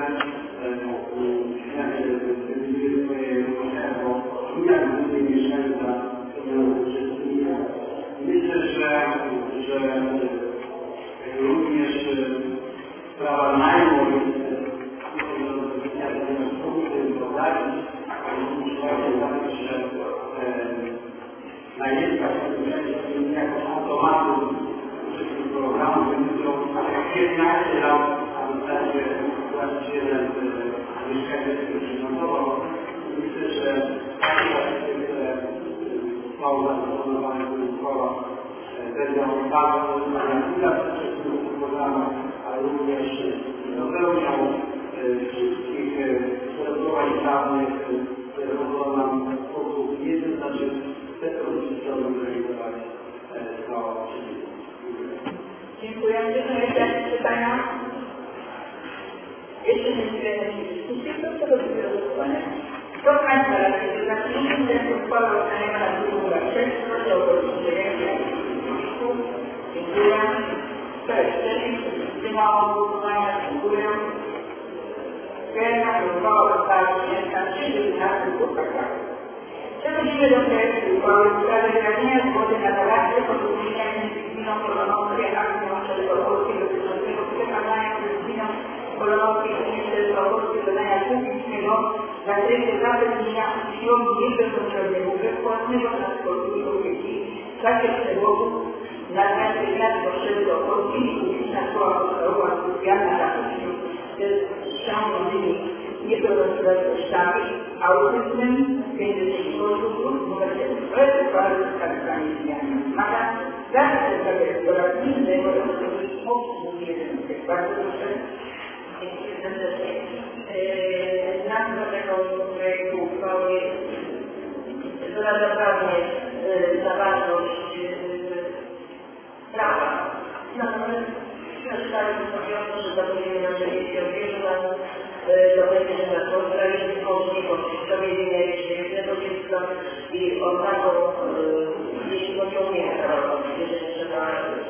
swoje roszczenia, bo jak ludzie mieszkają za pieniądze uczestnika. Myślę, że również sprawa najmu jest najlepsza jako automatyzm wszystkich programów, które 15 lat, a w zasadzie właścicielem mieszkania finansowo. Myślę, że takie aspekty, które zostały zaproponowane w tych uchwałach, będą bardzo dla wszystkich programów, ale również dopełnią wszystkich uregulowań prawnych, które pozwolą nam Dziękuję. Czy są jeszcze jakieś pytania? Jeszcze nie wiele dyskusji, to co dopiero głosowania. Proszę Państwa, jeśli zaczniemy tę uchwałę oceniania na drugą raz 6, proszę o rozpoczęcie. Dziękuję. Kto jest przeciw? Wstrzymało głosowania. Dziękuję. Pierwsza uchwała została przyjęta 3 głosach tak. Przechodzimy do projektu uchwały w sprawie wyrażenia zgody na zawarcie porozumienia między gminą Polonowskie a gminą Czerwogórskie dotyczącego przekazania przez gminę Polonowskie i gminą Czerwogórskie zadania publicznego w zakresie zapewnienia uczniom niepewnosprawnego bezpłatnego transportu i opieki w czasie przewozów na zmianę miast do Czerwogórskiej i publiczna szkoła podstawowa specjalna dla uczniów ze ściągnionymi niepełnosprawnościami, autyzmem, między lub numer 7. To jest uchwała wskazanie zmiany. Wymaga zawsze dyrektora gminy oraz obsługi jednostek. Bardzo proszę. Dziękuję serdecznie. Nazwa tego projektu uchwały wyraża prawnie zawartość prawa. Natomiast przeczytali postawiono, że zapewnienie na przejście od wielu lat zapewnienia sprawiedliwej możliwości sprawiedliwej jednego dziecka i oznaką, jeśli chodzi o umiejętność transportu, jeżeli trzeba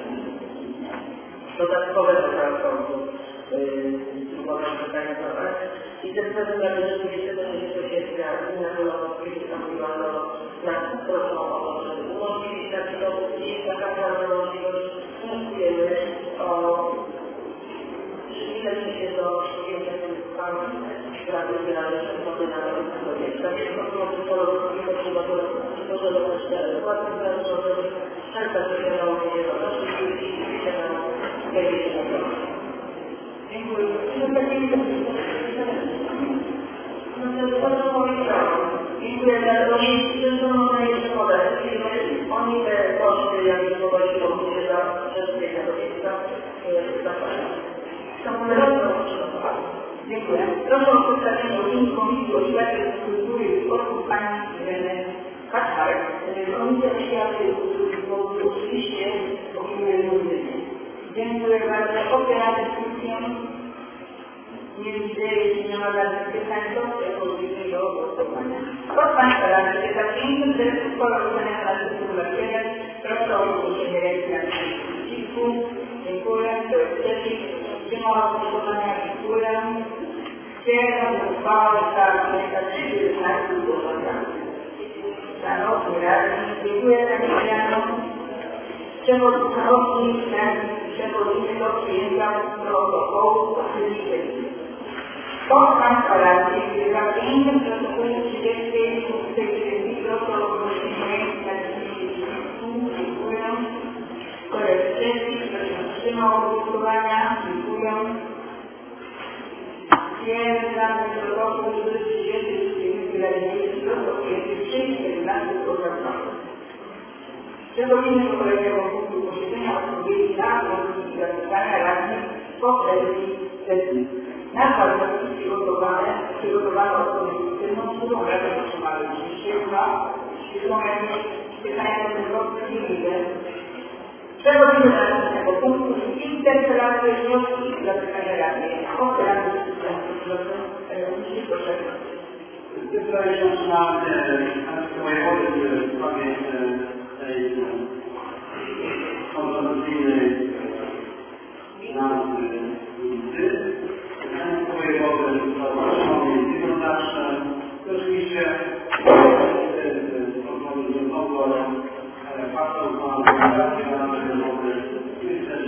dodatkowego transportu zorganizować. I tym celem należy 23 sierpnia gmina Polonowskie wystąpiła na prośbą o to, żeby umożliwić taki dowód. Jeśli taka prawna możliwość, wnioskujemy o przychylenie się do przyjęcia tej uchwały, która wybiera szefowody na sobie. Tak jak posłowie Polonowskie potrzeba dodawać władzy branżowych, wszelka wybierało się do naszych ludzi i się nam kiedyś na to. Dziękuję. Bardzo powiedziałam. Dziękuję bardzo. Zresztą można jeszcze podać. Oni te koszty, jakie powodziło się za przestrzeganie do dziecka, Dziękuję. Proszę o przedstawienie opinii Komisji Oświaty, Kultury i Sportu pani Ireny Kaczmarek. Komisja Oświaty i Kultury oczywiście opiniuje również. Dziękuję bardzo. Otwieram dyskusję. Nie widzę, jeśli nie ma żadnych pytań, to przechodzimy do głosowania. Proszę Państwa, radnych jest za pięknym projektu uchwały oceniania na sytuację. Proszę o ogłoszenie ręki na przeciwku. Dziękuję. Kto jest przeciw? Wstrzymała głosowania. Dziękuję. Stwierdzam, że uchwała została przyjęta 3 głosach. Szanowni radni, dziękuję za niedzielę. Przechodzimy do przyjęcia protokołu posiedzenia. Proszę Państwa radnych, że za przyjęciem protokołu 36 proszę o ogłoszenie ręki na przeciwku. Dziękuję. Kto jest przeciw? Kto się wstrzymał od głosowania? Dziękuję. Stwierdzam, że protokół 36 protokołu przyjęty 11 głosach. Przechodzimy do kolejnego punktu posiedzenia odpowiedzi na wątpliwości zapytania radnych po sesji. Na warunki przygotowane odpowiedzi tylną którą radę otrzymały 32. Czy są jakieś pytania dotyczące nie widzę. Przechodzimy do następnego punktu. Interpelacje, wnioski i zapytania radnych. Otwieram dyskusję. Proszę. Zdecydowaliśmy na swoje wody w sprawie tej konstytucyjnej nazwy ulicy. Swoje wody zaznaczone jest jednoznaczne. Oczywiście faktor na realizację na nasze wody jest też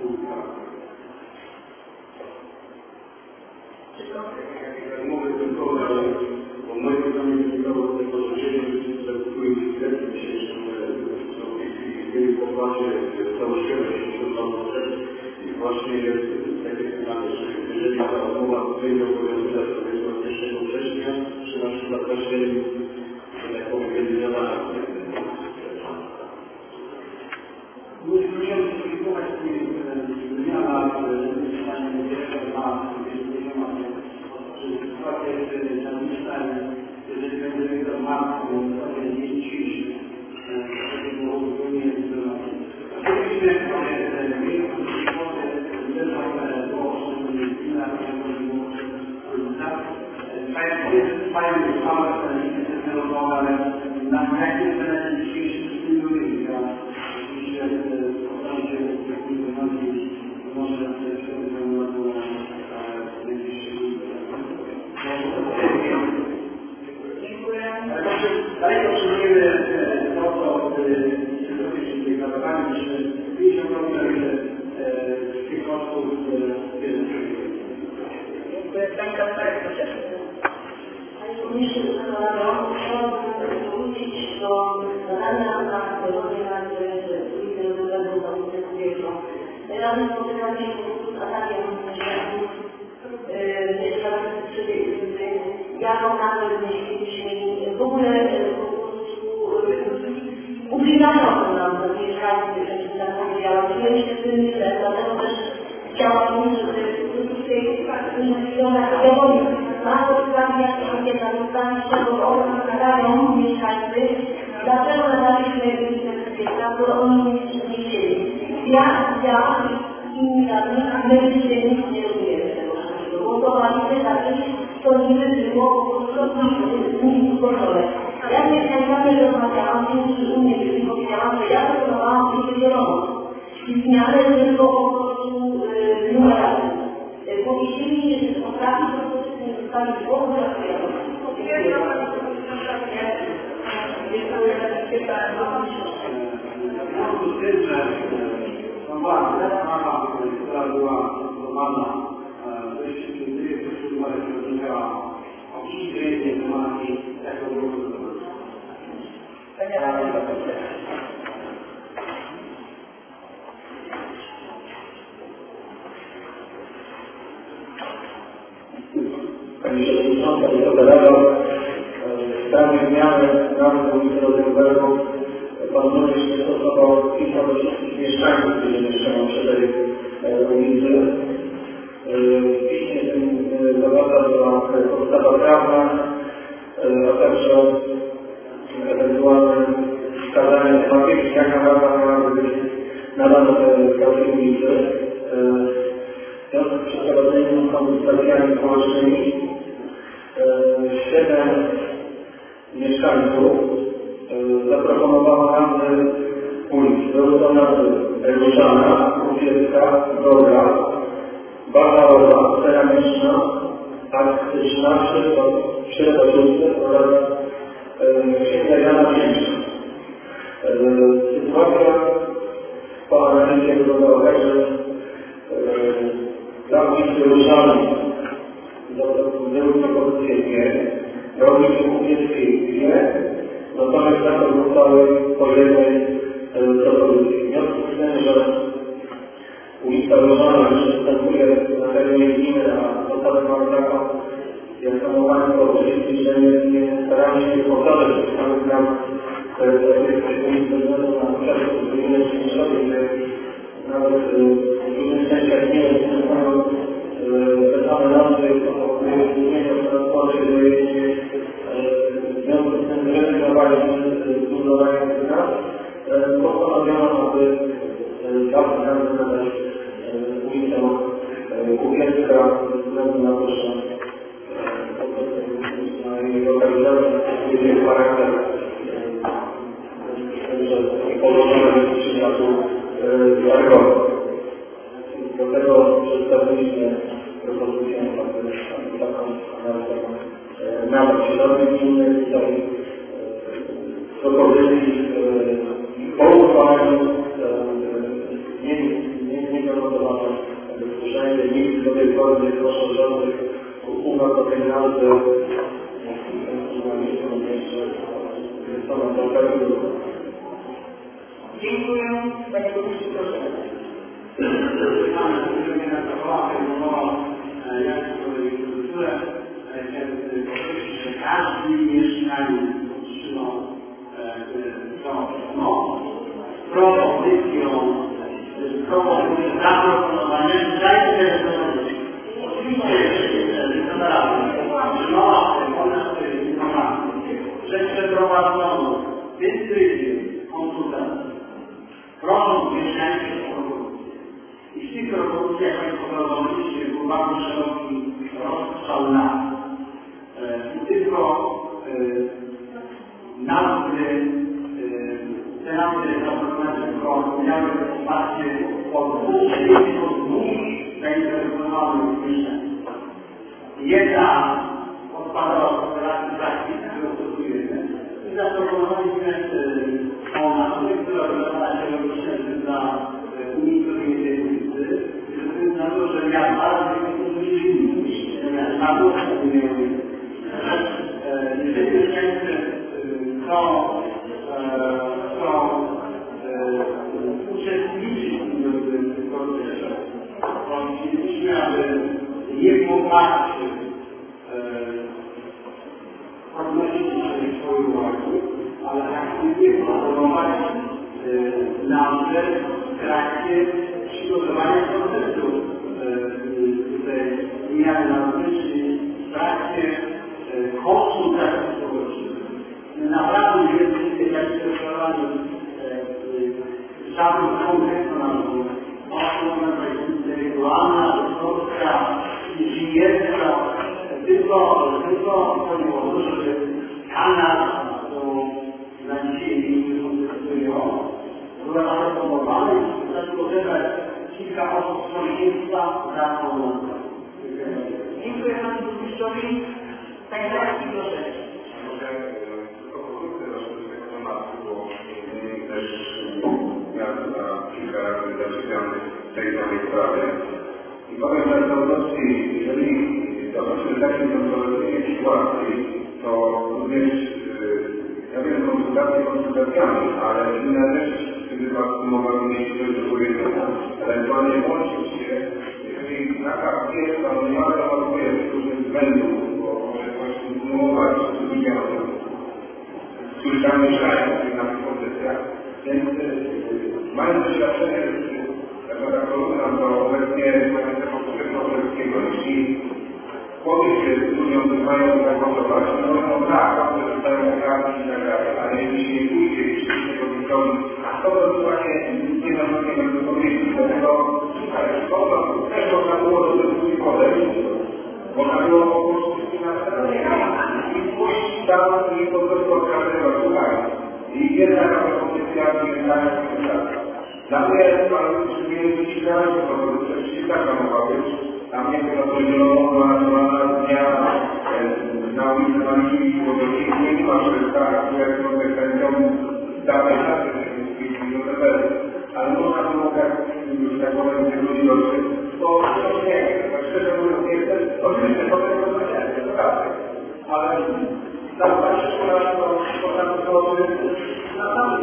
spółka. Mówię tylko, bo moje pytanie wynikało z tego, że zakupuje dyskretnie dzisiejszym w pokładzie całościowej i właśnie jest takie pytanie, że jeżeli ta umowa będzie obowiązywać od 1 września, czy na przykład właśnie, że tak powiem, będzie zadana. Musimy skomunikować zmiana w pierwszym sytuacja jest dynamiczna i jeżeli będziemy to martwą, to jest nie dzisiejszy. To było zupełnie oczywiście mają uchwałę stanowisko, ale na jakie cele dzisiejszy stymuluje. Oczywiście spotkanie się z takimi informacjami może dalej otrzymujemy to, co instytucje się deklarowali, że 50% z tych kosztów jest Panie Burmistrzu, chciałabym wrócić do zadania na wykonanie ulicy Ludowego za ulicę Kubiego. Razem spotykaliśmy się z atakiem mieszkańców przy tej ulicy. Jaką nazwę wymyśliliśmy w ogóle po prostu ubliżają nam mieszkańcy, że tak powiedziałam. Czuję się z tym źle, dlatego też chciałabym, żeby w tej inwestycjonach wiadomo, na podstawie jakiejś ankieta dostaliście, bo one nadają mieszkańcy, dlaczego nadaliśmy inwestycje, skoro oni nie chcieli. Ja i inni radni, my dzisiaj nic nie rozumiemy tego wszystkiego. Głosowaliśmy za tym, co niby było po prostu nic zgłoszone. Ja z mieszkańcami rozmawiałam, z innymi ludźmi powiedziałam, że ja proponowałam ulicę Zieloną. I zmianę tylko po prostu numerami. Powiedzieli, że potrafi po prostu zostawić w ogóle w związku z tym, że była sprawa, która była zbudowana dość intensywnie, która rozmawiała o historii informacji, jaką było zbudowana. Pani Przewodnicząca i Federalna w sprawie zmiany nazwy ulicy Rodowego Pan Burmistrz stosował pisał do wszystkich mieszkańców, którzy mieszkają przy tej ulicy. W piśmie tym zawarta była podstawa prawna, a także ewentualne wskazanie tematyki, jaka nazwa miałaby być nadana tej ulicy. W związku z przeprowadzonymi konsultacjami społecznymi 7 mieszkańców zaproponowało nazwy ulic. Były to nazwy Różana, Kupiecka, Droga, Bakarowa, Ceramiczna, Arktyczna, Przyrodnicy oraz Księga Jana Większa. Sytuacja po analizie wyglądała tak, że dla ulicy Różany były propozycje dwie, dla ulicy Kupieckiej dwie, natomiast za to zostały po jednej propozycji. W związku z tym, że ulica Różana występuje na terenie gminy, a zasady mamy taką, jak samo Państwo oczywiście, że nie staramy się powtarzać tych samych zmian tych ulic ze względu na potrzeby gminy Czyniszkowej, gdzie nawet w różnych częściach gminy występują te same nazwy, nie transporcie do jeździ. W związku z tym zrezygnowaliśmy z budowania tych nazw. Postanowiono, aby zawsze nazwy nadać ulicę Kupiecka ze względu na to, że jej lokalizacja jest charakter położony w przypadku Argowa. Do tego przedstawiliśmy propozycję taką nawet środków innych tutaj propozycji po uchwaleniu nie nikt do tej pory nie proszę żadnych uwag o pieniądze. Dziękuję. Panie Burmistrzu, proszę. Mamy na to infrastrukturę, chciałbym powiedzieć, że każdy mieszkaniec otrzymał propozycją zaproponowanym oczywiście że przeprowadzono dystrybucję konsultacji, prosząc mieszkańców o propozycję. I w tych propozycjach Państwo zauważyliście, był bardzo szeroki rozstrzał lat. I tylko nazwy, te nazwy zaproponowane miały właśnie od dwóch zainteresowanych mieszkańców. Jedna odpadała od operacji takich, które stosujemy, i zaproponowaliśmy tą nazwę, która wydawała się logicznie dla uniknięcia tej ulicy, ze względu na to, że ja bardzo na górę jeżeli mieszkańcy chcą uczestniczyć w tym procesie, to chcielibyśmy, aby nie w oparciu odnosić się swoją uwagę, ale aktywnie proponować nazwę w trakcie przygotowania procesu tej zmiany nazwy, czyli w trakcie konsultacji społecznych. Naprawdę jesteśmy zainteresowani samym konkretną nazwą. Można być intelektualna, autorska, inżynierska, tylko chodziło o to, żeby ta nazwa, którą na dzisiaj kontestują, była zaproponowana i zaproponować kilka osób z sąsiedztwa za tą nazwę. Dziękuję Panu Burmistrzowi. Panie Radny, proszę. Może tylko pokrótce doszło do tego tematu, bo też miałem na kilka razy zaczepiany w tej samej sprawie. I powiem, że to jeżeli dochodzi do takiej kontrowersyjnej sytuacji, to również, ja wiem, konsultacjami, ale inne też w tym wypadku mogłaby mieć coś do powiedzenia, ewentualnie łączyć się, jeżeli taka firma nie ma załatwienia z różnych względów, bo może coś kontynuować z wymianą, którzy tam mieszają na tych koncepcjach, więc mając doświadczenie tak porównam do obecnie tego procesu obywatelskiego, jeśli powie się ludziom, którzy mają zagłosować, no tak, że dostają karty i tak dalej, ale jeśli się nie pójdzie, jeśli się tego wykończy, a to dokładnie nie ma żadnego powiedzieć, dlatego też można było do dyskusji podejść, można było po prostu i pójść tam i po prostu każdego słuchać. I jedna taka propozycja wygląda w tym czasie. Dla mnie, ale nie wyciskałem, to przecież taka mogła być. Tam nie było to zielono, była dnia na ulicy Maliki, bo do nie ma, że tak, jak konsekwencją danej czasu, ale można było tak powiem, tych ludzi dotrzeć, to nie wiem, tak szczerze mówiąc, nie chcę, oczywiście to tego rozmawiałem, to prawda, ale zauważcie, że to na samym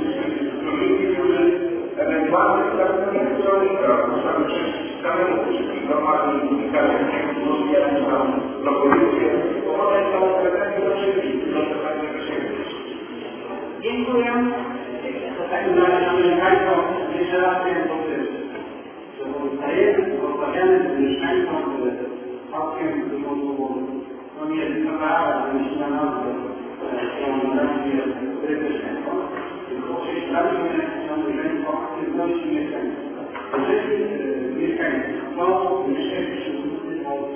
którzy ewentualnie sprawiają rolnika, można by samemu wszystkich normalnych unikatów, którzy jakieś tam propozycje, bo one są pretensje do siebie, proszę Państwa do siebie. Dziękuję. W takim razie, szanowni Państwo, jeszcze raz chciałem powiedzieć, że rozmawiamy z mieszkańcą faktem, który no nie jest naprawdę, że jeśli na nazwę są nazwie mieszkańcą, tylko prześladujemy aktywności mieszkańców. Jeżeli mieszkańcy chcą mieszkać przy ulicy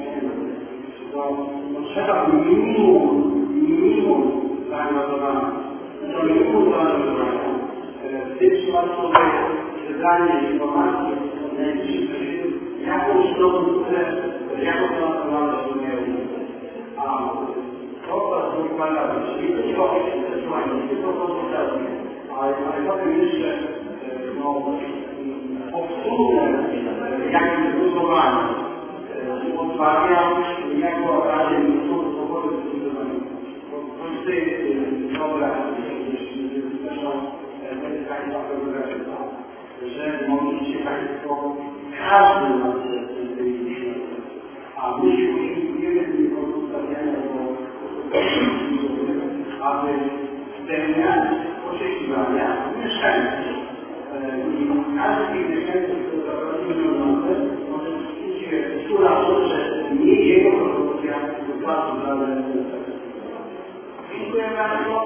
to trzeba minimum zaangażowania. To minimum zaangażowania. W tym przypadku zebranie informacji od najbliższych sąsiedów, jakąś strukturę, jaką transformację się nie robi. A to wygląda, czyli nie tylko konsultacje, ale potem jeszcze powtórne jakieś zbudowanie wariant jako razie powody zdecydowania. Bo to jest dobra, zresztą Państwa programu, że mogliście Państwo każdy ma tej a my się usiłujemy tymi konsultacjami, aby spełniać oczekiwania mieszkańców. I każdy mieszkańców, kto zaprosi pieniądze, może czuć się urażony, że nie jego propozycja wypłaty dla ręce. Dziękuję bardzo.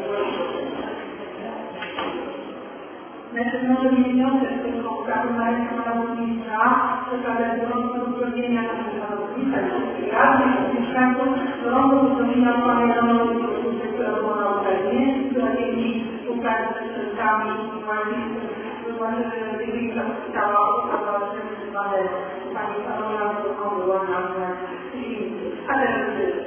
Znaczy, może nie wniosek, tylko prawo na rękę narodownictwa, przekazać do rąk uzupełnienia narodownictwa, wszystkich radnych, mieszkańców, do rąk uzupełnienia planu narodownictwa, która była na Ukrainie, która dzięki współpracy ze środkami właśnie Wielka Hospitała, ukazała się zwane pani Parola, która była na a teraz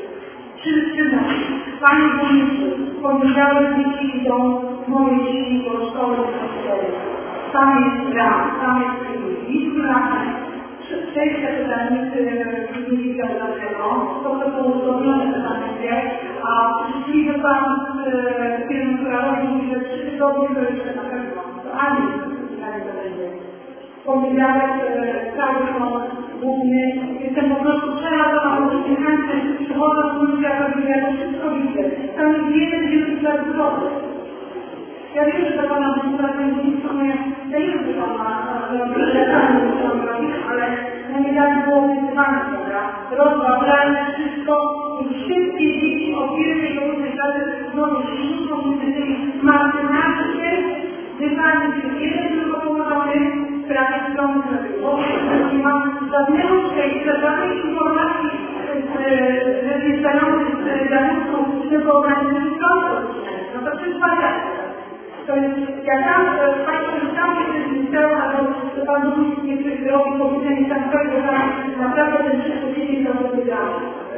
Panie Burmistrzu, poniedziałek dzieci idą moje dzieci do szkoły tam jest bram, tam jest kliniki. Nic bramne. Przejścia pytanicy kliniki gazowego, to są uzgodnione pytanie, a przyszliśmy Pan z firmy, która robi, że 3 tygodnie to jeszcze na pewno. To ani pytanie to będzie. Poniedziałek cały są główny. Jestem po prostu przerażona, bo mieszkańcy przychodzą z ludzi, jak robię, ja to wszystko widzę. Tam jest jeden wielki plac budowy. Ja wiem, że to Pana administracja nie sumie, ja nie wiem, że Pana robić, ale no nie tak było wyzwanie, prawda? Rozbabrane wszystko i wszystkie dzieci od pierwszej do 8 klasy znowu ślubą między tymi matematycznie, wyzwanie się jeden tylko powodowy, prawie strony zrobiło, że nie ma żadnego przejścia, żadnej informacji wyzwalających z zarzutków, tylko ograniczeń stron. No to wszystko tak. To jest, jak tam Państwo tam jest ministerium, albo Pan Burmistrz nie robi powiedzenie tam tego, że naprawdę ten wszystko dzieje jest odpowiedzialny.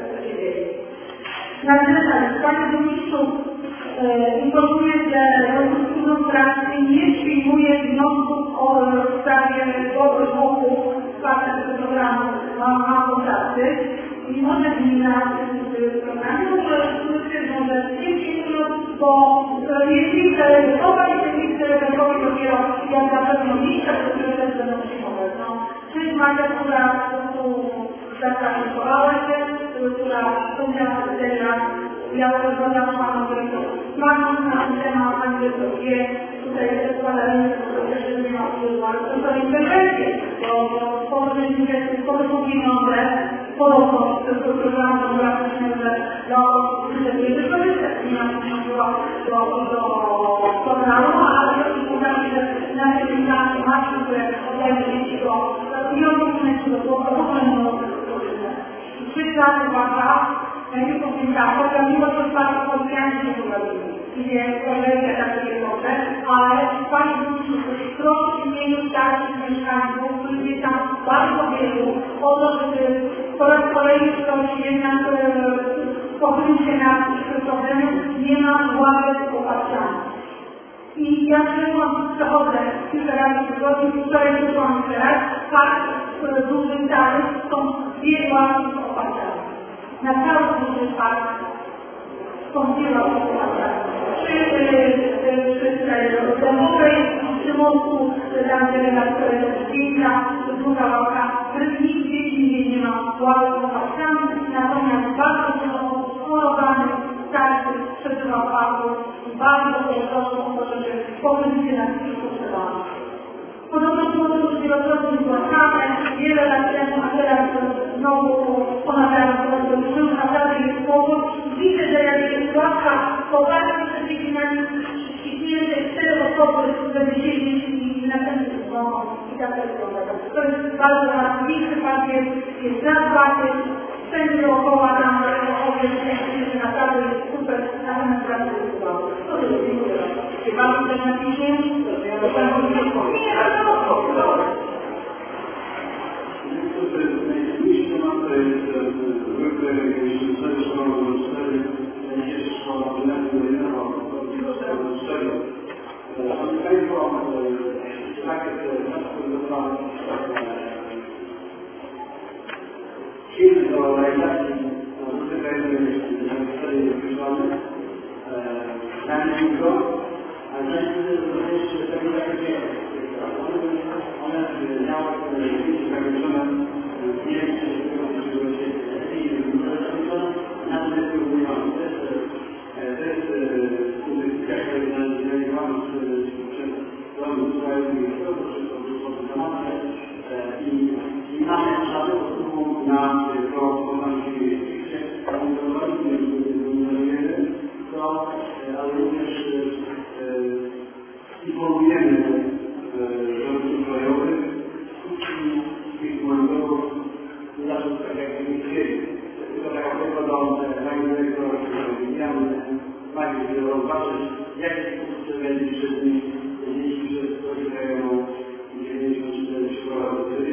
Natomiast Panie Burmistrzu informuję, że Rozwiązanie Pracy nie przyjmuje wniosków o sprawie wokół wsparcia tego programu Mama Pracy i może gmina w programie, może nie przyjmują, bo jeśli zarejestrować te listy rynkowe dopiero jak na pewno lista, które też będą przyjmować. Czyli Maria, która po prostu zakwalifikowała się, która spełniała kryteria, ja rozmawiam z Panem Dyrektorem. Mam na ten temat, Pani Dyrektor wie, tutaj składając, bo też nie ma wpływu, to są interwencje, bo po pieniądze, podobno z tego programu demograficznego dla osób, które nie wykorzystać, nie ma pieniądza do programu, ale i pokaże, że nasze gimnazje, matki, które oddają dzieci do pieniądzów, do ogólnego wykorzystania. I 3 klasy wasza, nie powiem tak, poprawiło się Pani podmiany się poprawiły. Gdzie kolejne takie jednocze, ale Pani Burmistrzu, proszę w imieniu starszych mieszkańców, których jest tam bardzo wielu, o to, żeby po raz kolejny ktoś jednak pochylił się nad problemem, nie ma ławek popatrzania. I ja przechodzę kilka razy w tygodniu, wczoraj przyszłam teraz, tak duży targ, są 2 ławki popatrzane. Na cały duży park są 2 ławki popatrzane. Przy domowej, przy mostu, tam gdzie na zdjęcia, druga ławka, nigdzie indziej nie ma ławek popatrzane, natomiast bardzo dużo schorowanych, starszych przeżywa parku i bardzo proszę o to, żeby pochylić się nad tym, co potrzeba. Podobno było to już wielokrotnie zgłaszane, wiele lat temu, a teraz znowu ponawiają to, że już naprawdę jest powód. Widzę, że jak jest łaska, poważnie przez dzieci na nich ściśnięte 4 osoby, żeby siedzieć i następnie znowu i tak dalej. To jest bardzo ważny papier, jest nadbaty, wszędzie dookoła nam obecnie naprawdę jest super, natomiast pracy jest bardzo. To jest dziękuję. Czy Pan też na piśmie? To Pan nie odpowie. Jeśli mam to jest zwykle, jeśli chcesz szkołę do 4, jest szkoła innego, do 4. Szanowni Państwo, takie dostałem kilka realizacji możliwych zastosowań wykluczony na niego, a często również takie takie one miały zakończone nie wiem, czy natomiast to jest inwestycja, która jest zrealizowana przez Domu Słuchajów i mamy żadnego wpływu na to, co nam się dzieje. Ale również informujemy rządów krajowych i tych monitoros na to, tak jak nie chcieli. Tylko tak jak do pani dyrektor, mamy rozważyć, w jaki sposób będzie przez nich, jeśli przez spotykają 94 szkoła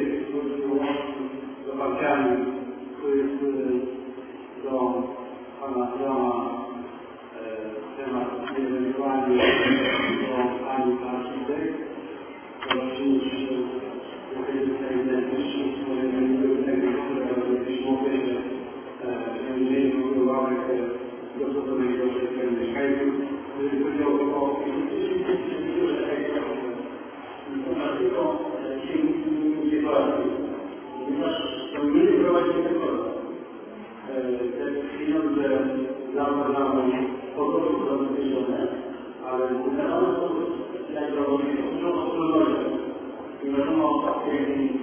do parcialnych, to jest do pana Brama temat ewentualnie do pani architekt, to przynieść się do tej identyczności, które być mogły się będzie wywoływały dochodzonej do wszystkich mieszkańców, jeżeli chodzi o infrastrukturę informatyką, dzisiaj nie poradzi, ponieważ to nie prowadzi tego. Te pieniądze dla programu po prostu są zabezpieczone, ale wydawane są jak to dużą wspólnością i wiadomo ostatnie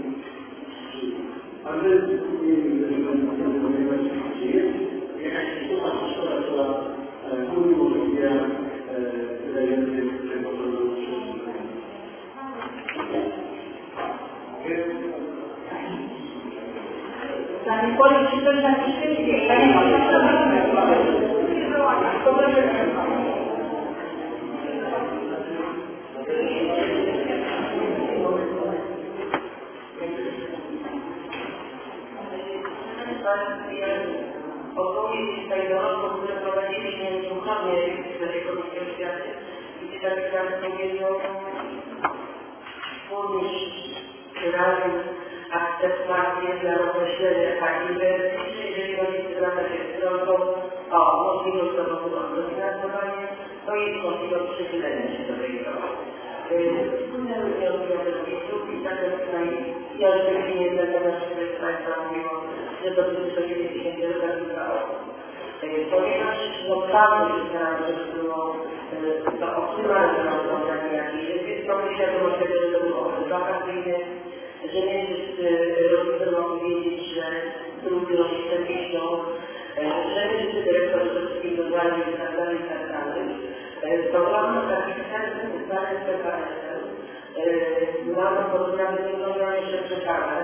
ale nie wiem, czy jest jakaś szkoła, która uniemożliwia wydających tego programu Pani Poli, czy ktoś napisze? Nie, ja nie mam. Odpowiedź tutaj do rozmów, które prowadziliśmy słuchanie w tej Komisji Oświaty, gdzie tak naprawdę powiedział burmistrz wyraził akceptację dla rozmyślenia takiej wersji, jeżeli chodzi o możliwość dofinansowania, to jest możliwość przychylenia się do tej drogi. Wspólne wnioski o rodziców i tak tutaj ja oczywiście nie będę naszych Państwa mówiła, że dotyczy to 90 lat. Ponieważ fakt, że było to optymalne rozwiązanie jakieś jest, to świadomość tego, że to było wakacyjne, że nie wszyscy rodzice mogli wiedzieć, że drugi rodzice piszą, że nie wszyscy dyrektorzy do wszystkich dodali i tak dalej, i tak dalej. To mamy taki wstępny zdany z PKS-em. Mamy podstawy wyglądania jeszcze przekazać.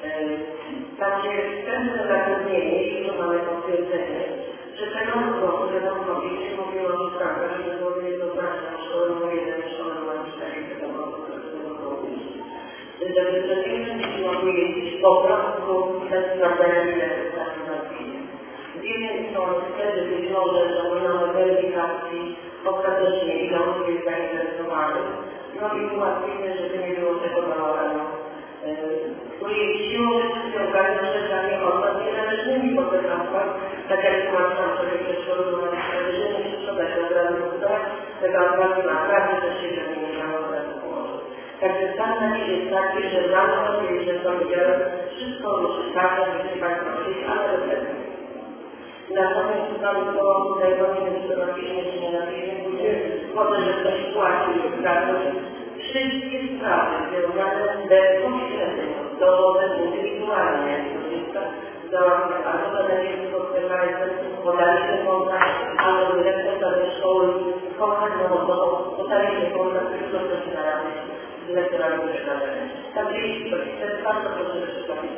Takie wstępne zatrudnienie, i to mamy potwierdzenie, że tego roku, że tam kobiecie mówiło o sprawach, żeby było jednoznaczne szkoły numer 1 i szkoły numer 4 tego roku, którego robić. Że pierwsze dzieci mogły jeździć po prostu bez sprawdzania biletów zatrudnienia. Z jednej strony wtedy być może dokonano weryfikacji ostatecznie ile osób jest zainteresowanych, no i ułatwienie, żeby nie było tego bałaganu, który siłą rzeczy się okaże, że dla mnie osób niezależnymi podstawach, tak jak tłumaczyłam sobie przed szkołą, że nie wszystko da się od razu budować, tego akurat naprawdę też się do mnie nie miało od razu położyć. Także stan na dziś jest taki, że rano sobie się powiedziałem, wszystko ruszy tak, żeby się Państwo chcieli, ale do tego. Natomiast tutaj powinien być to napiśmie na piśmie, potem, że ktoś płaci za to, wszystkie sprawy związane bezpośrednio, dowodem indywidualnie, jak to dziecka załatwia, albo będę dziecko specjalistę, podaliśmy kontakt, albo dyrektor danej szkoły, kontakt dowodową, podaliśmy kontakt, tylko to się narazi z dyrektorami wyszkolenia. Także jeśli ktoś chce, bardzo proszę, że przystawić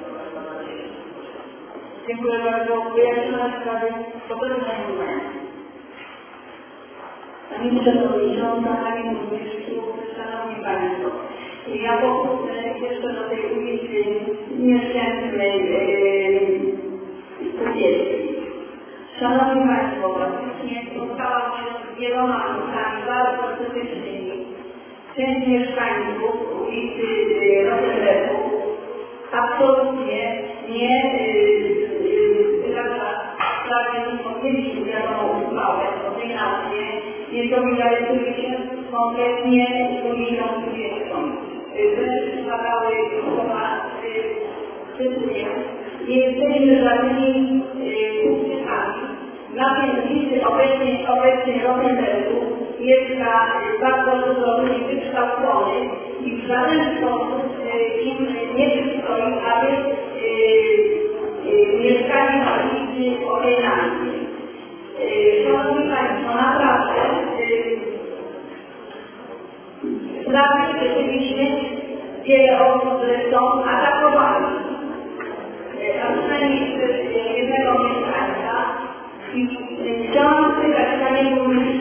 Dziękuję bardzo. Wyjaśnię na sprawie poprzedniego argumentu. Pani Przewodnicząca, Pani Burmistrzu, Szanowni Państwo. Ja powrócę jeszcze do tej ulicy nieszczęsnej Kupieckiej. Szanowni Państwo, praktycznie spotkałam się z wieloma ulicami bardzo krytycznymi. Część mieszkańców ulicy Rozenlewu absolutnie nie solidaryzuje się konkretnie z rodziną dziecką. Wreszcie padały słowa, cytuję, nie jesteśmy żadnymi uczestnikami. Na tej listy obecnie Rosenbergu jest bardzo cudowny i wykształcony i w żaden sposób im nie przystoi, aby mieszkali w ulicy Orleańskiej. Szanowni Państwo, naprawdę sprawy rzeczywiście wiele osób zresztą atakowali, a przynajmniej jednego mieszkańca. I chciałam spytać Panie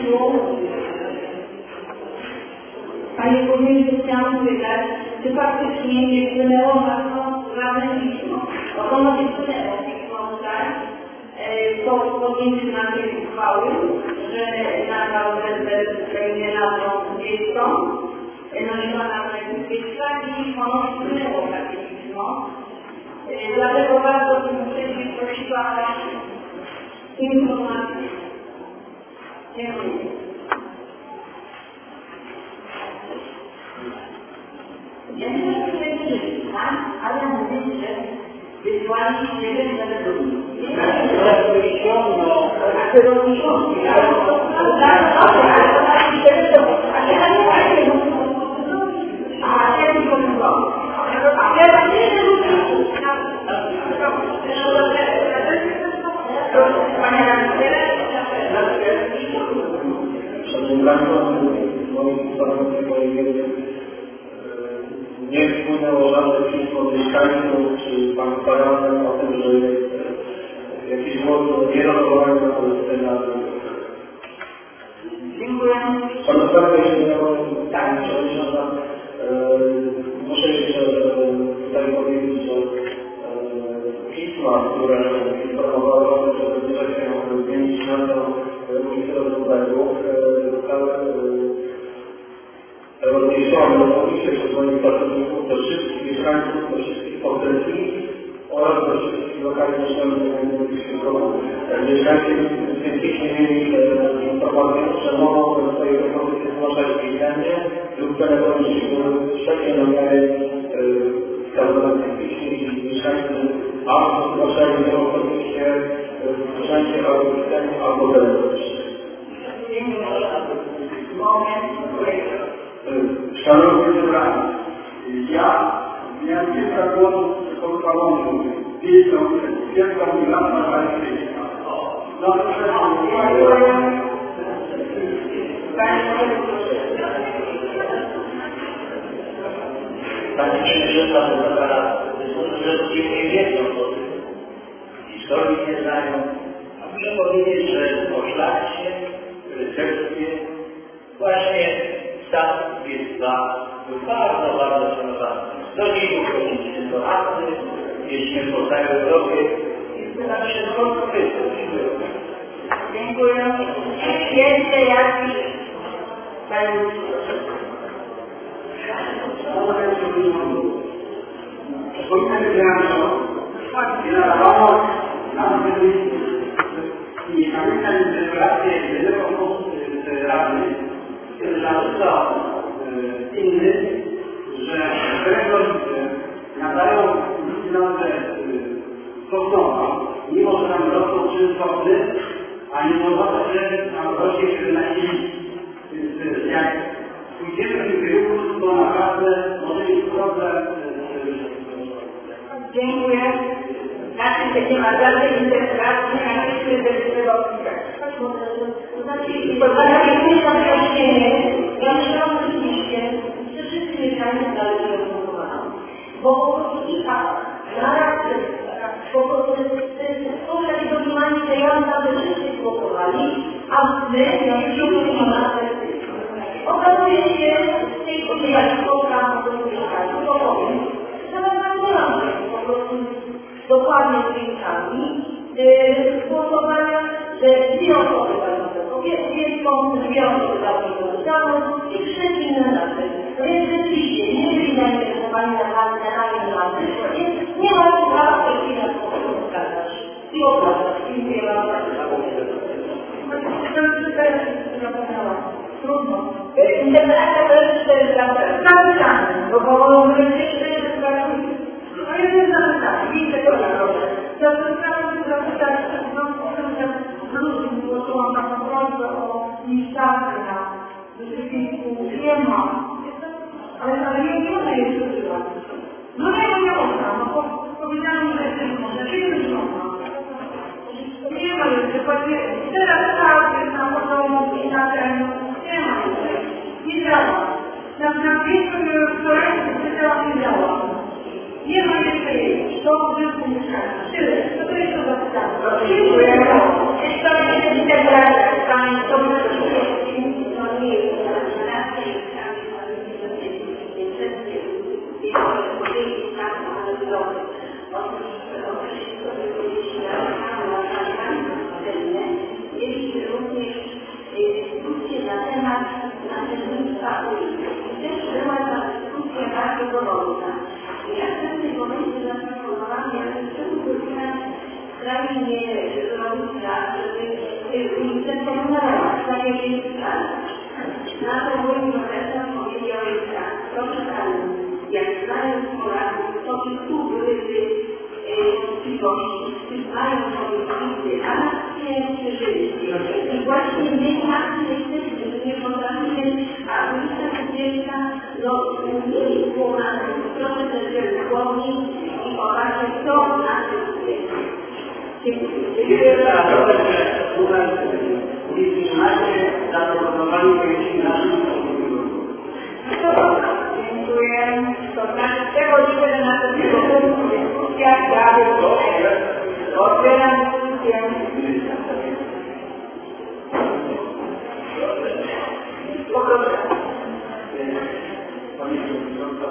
Burmistrzu, chciałam spytać, czy faktycznie nie wpłynęło na to żadne pismo. Ono się wpłynęło pismo tutaj, po podjęciu na tej uchwały, że nadał bezwzględnie nazwą dziecko, nosiła nazwę dziecka i ono wpłynęło takie pismo. Dlatego bardzo bym prosiła informacje. Dziękuję. Ja nie wiem, czy to jest tak, ale mówię, że wysłaliście jeden za drugim. Nie wpłynęło żadne pismo mieszkańców czy państwa radnych o tym, że jest jakieś mocno nierokowanie na Palestyna. Dziękuję. Pamiętam, jeśli nie mam pytań, muszę jeszcze tutaj powiedzieć, że pisma, które informowały o tym, że zbliża się zmienić nazwę ulicy Rosenbergu, zostały rozniesione oczywiście przez moich pracowników do wszystkich mieszkańców, do wszystkich posesji oraz do wszystkich lokali mieszkalnych mieszkańcy nie mieli informacji, że mogą swoje propozycje zgłaszać pisemnie lub telefonicznie. Wszelkie namiary wskazane w tych piśmie i mieszkańcy albo zgłaszali je osobiście, urzędzie albo pisemnie, albo telefonicznie. Szanowni Zebrani, ja miałem kilka głosów pod salonu, wielką bilansę państwa. Pani Przewodnicząca Bogata, że ludzie nie wiedzą o tym, historii nie znają, a muszę powiedzieć, że po szlachcie, rycerstwie, właśnie stan państwa był bardzo, bardzo szanowany. Do dziś uchodzić tylko akty, jeździmy po całej Europie i to nam się dobrze wyszło. Dziękuję. Jeszcze jakiś Panie Przypominam, że nadawało nam i pamiętam interpelację jednego z radnych, kiedy narzucał inny, że rodzice nadają nazwę Sosnowa, mimo że tam rosną 3 sosny, a nie podoba się tam rośnie 17 lit. Więc jak pójdziemy w tym kierunku, to naprawdę może być problem. Dziękuję. Znaczy, nie ma żadnej interpretacji, a nie się decydował. To znaczy, pozwala mi wyjaśnienie. Ja myślałam oczywiście, że wszyscy mieszkańcy należy rozwiązywano. Bo po prostu i tak, zaraz po prostu są takie domniemanie, że ja naprawdę wszyscy głosowali, a my nie głosowali na okazuje się, w tej chwili jak spotkam do mieszkańców, to powiem, że nam po prostu dokładnie z wynikami głosowania, że 2 osoby za kobietą, 2 osoby za kobietą i wszystkie inne nazwy. Więc rzeczywiście nie byli zainteresowani na nie ma prawa w tej chwili na sposób wskazać i okazać. Dziękuję bardzo. nie ma. Ale nie można jej używać. No nie można, no powiedziałam, że nie można, czyli nie można. Nie ma jeszcze, teraz tak jest na podobną i na ten, nie ma jeszcze, nie działa. Na miejscu projektu nie działa. Nie ma jeszcze jej, to zysku mieszkania. Tyle, to jest to zapytane. Dziękuję. Jeśli to jest integracja, to nie jest mieliśmy również dyskusję na temat naczelnictwa ulicy. I też była ta dyskusja bardzo gorąca. Ja w pewnym momencie zaproponowałam, żeby wykonać w krainie rolnictwa, żeby ulicę porównała w stanie miejsca. Na to mój profesor powiedział tak, proszę Pani, jak znając Polaków, to i tu byłyby wątpliwości, mają swoje akcje, przeżyliście. I właśnie my akcje jesteśmy, nie potrafimy, a ulica Kudzielska, no nie jest połamana, proszę też głowni i popatrzeć, co na tym jest. Dziękuję bardzo. Ulicy macie zaproponowali pojęcie naszym Dziękuję. To znaczy przechodzimy do następnego punktu. Dyskusja dalej. Otwieram dyskusję. Poproszę. Pani Przewodnicząca,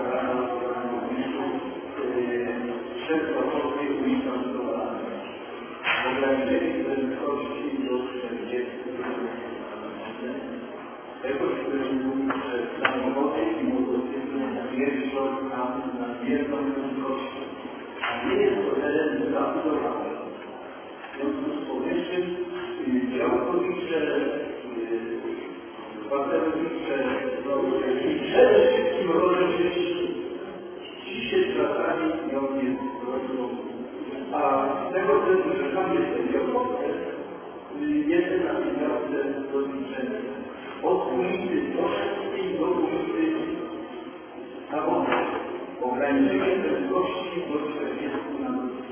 Szefstwo Polskiej ulica Budowana. Ograniczenie prędkości do 40 km. Tego, że samochody i motocykle jeżdżą tam na mierną prędkość, a nie jest to teren zabudowany. W związku z powyższym działkownicze, kwaterownicze, przede wszystkim rolniczy ci się zwracali do mnie a z tego względu, że tam jest ten działkowy, jestem na tej drodze rozliczenia. Od ulicy Dworzeckiej do ulicy Nawodnej. Ograniczenie prędkości do 40 na godzinę.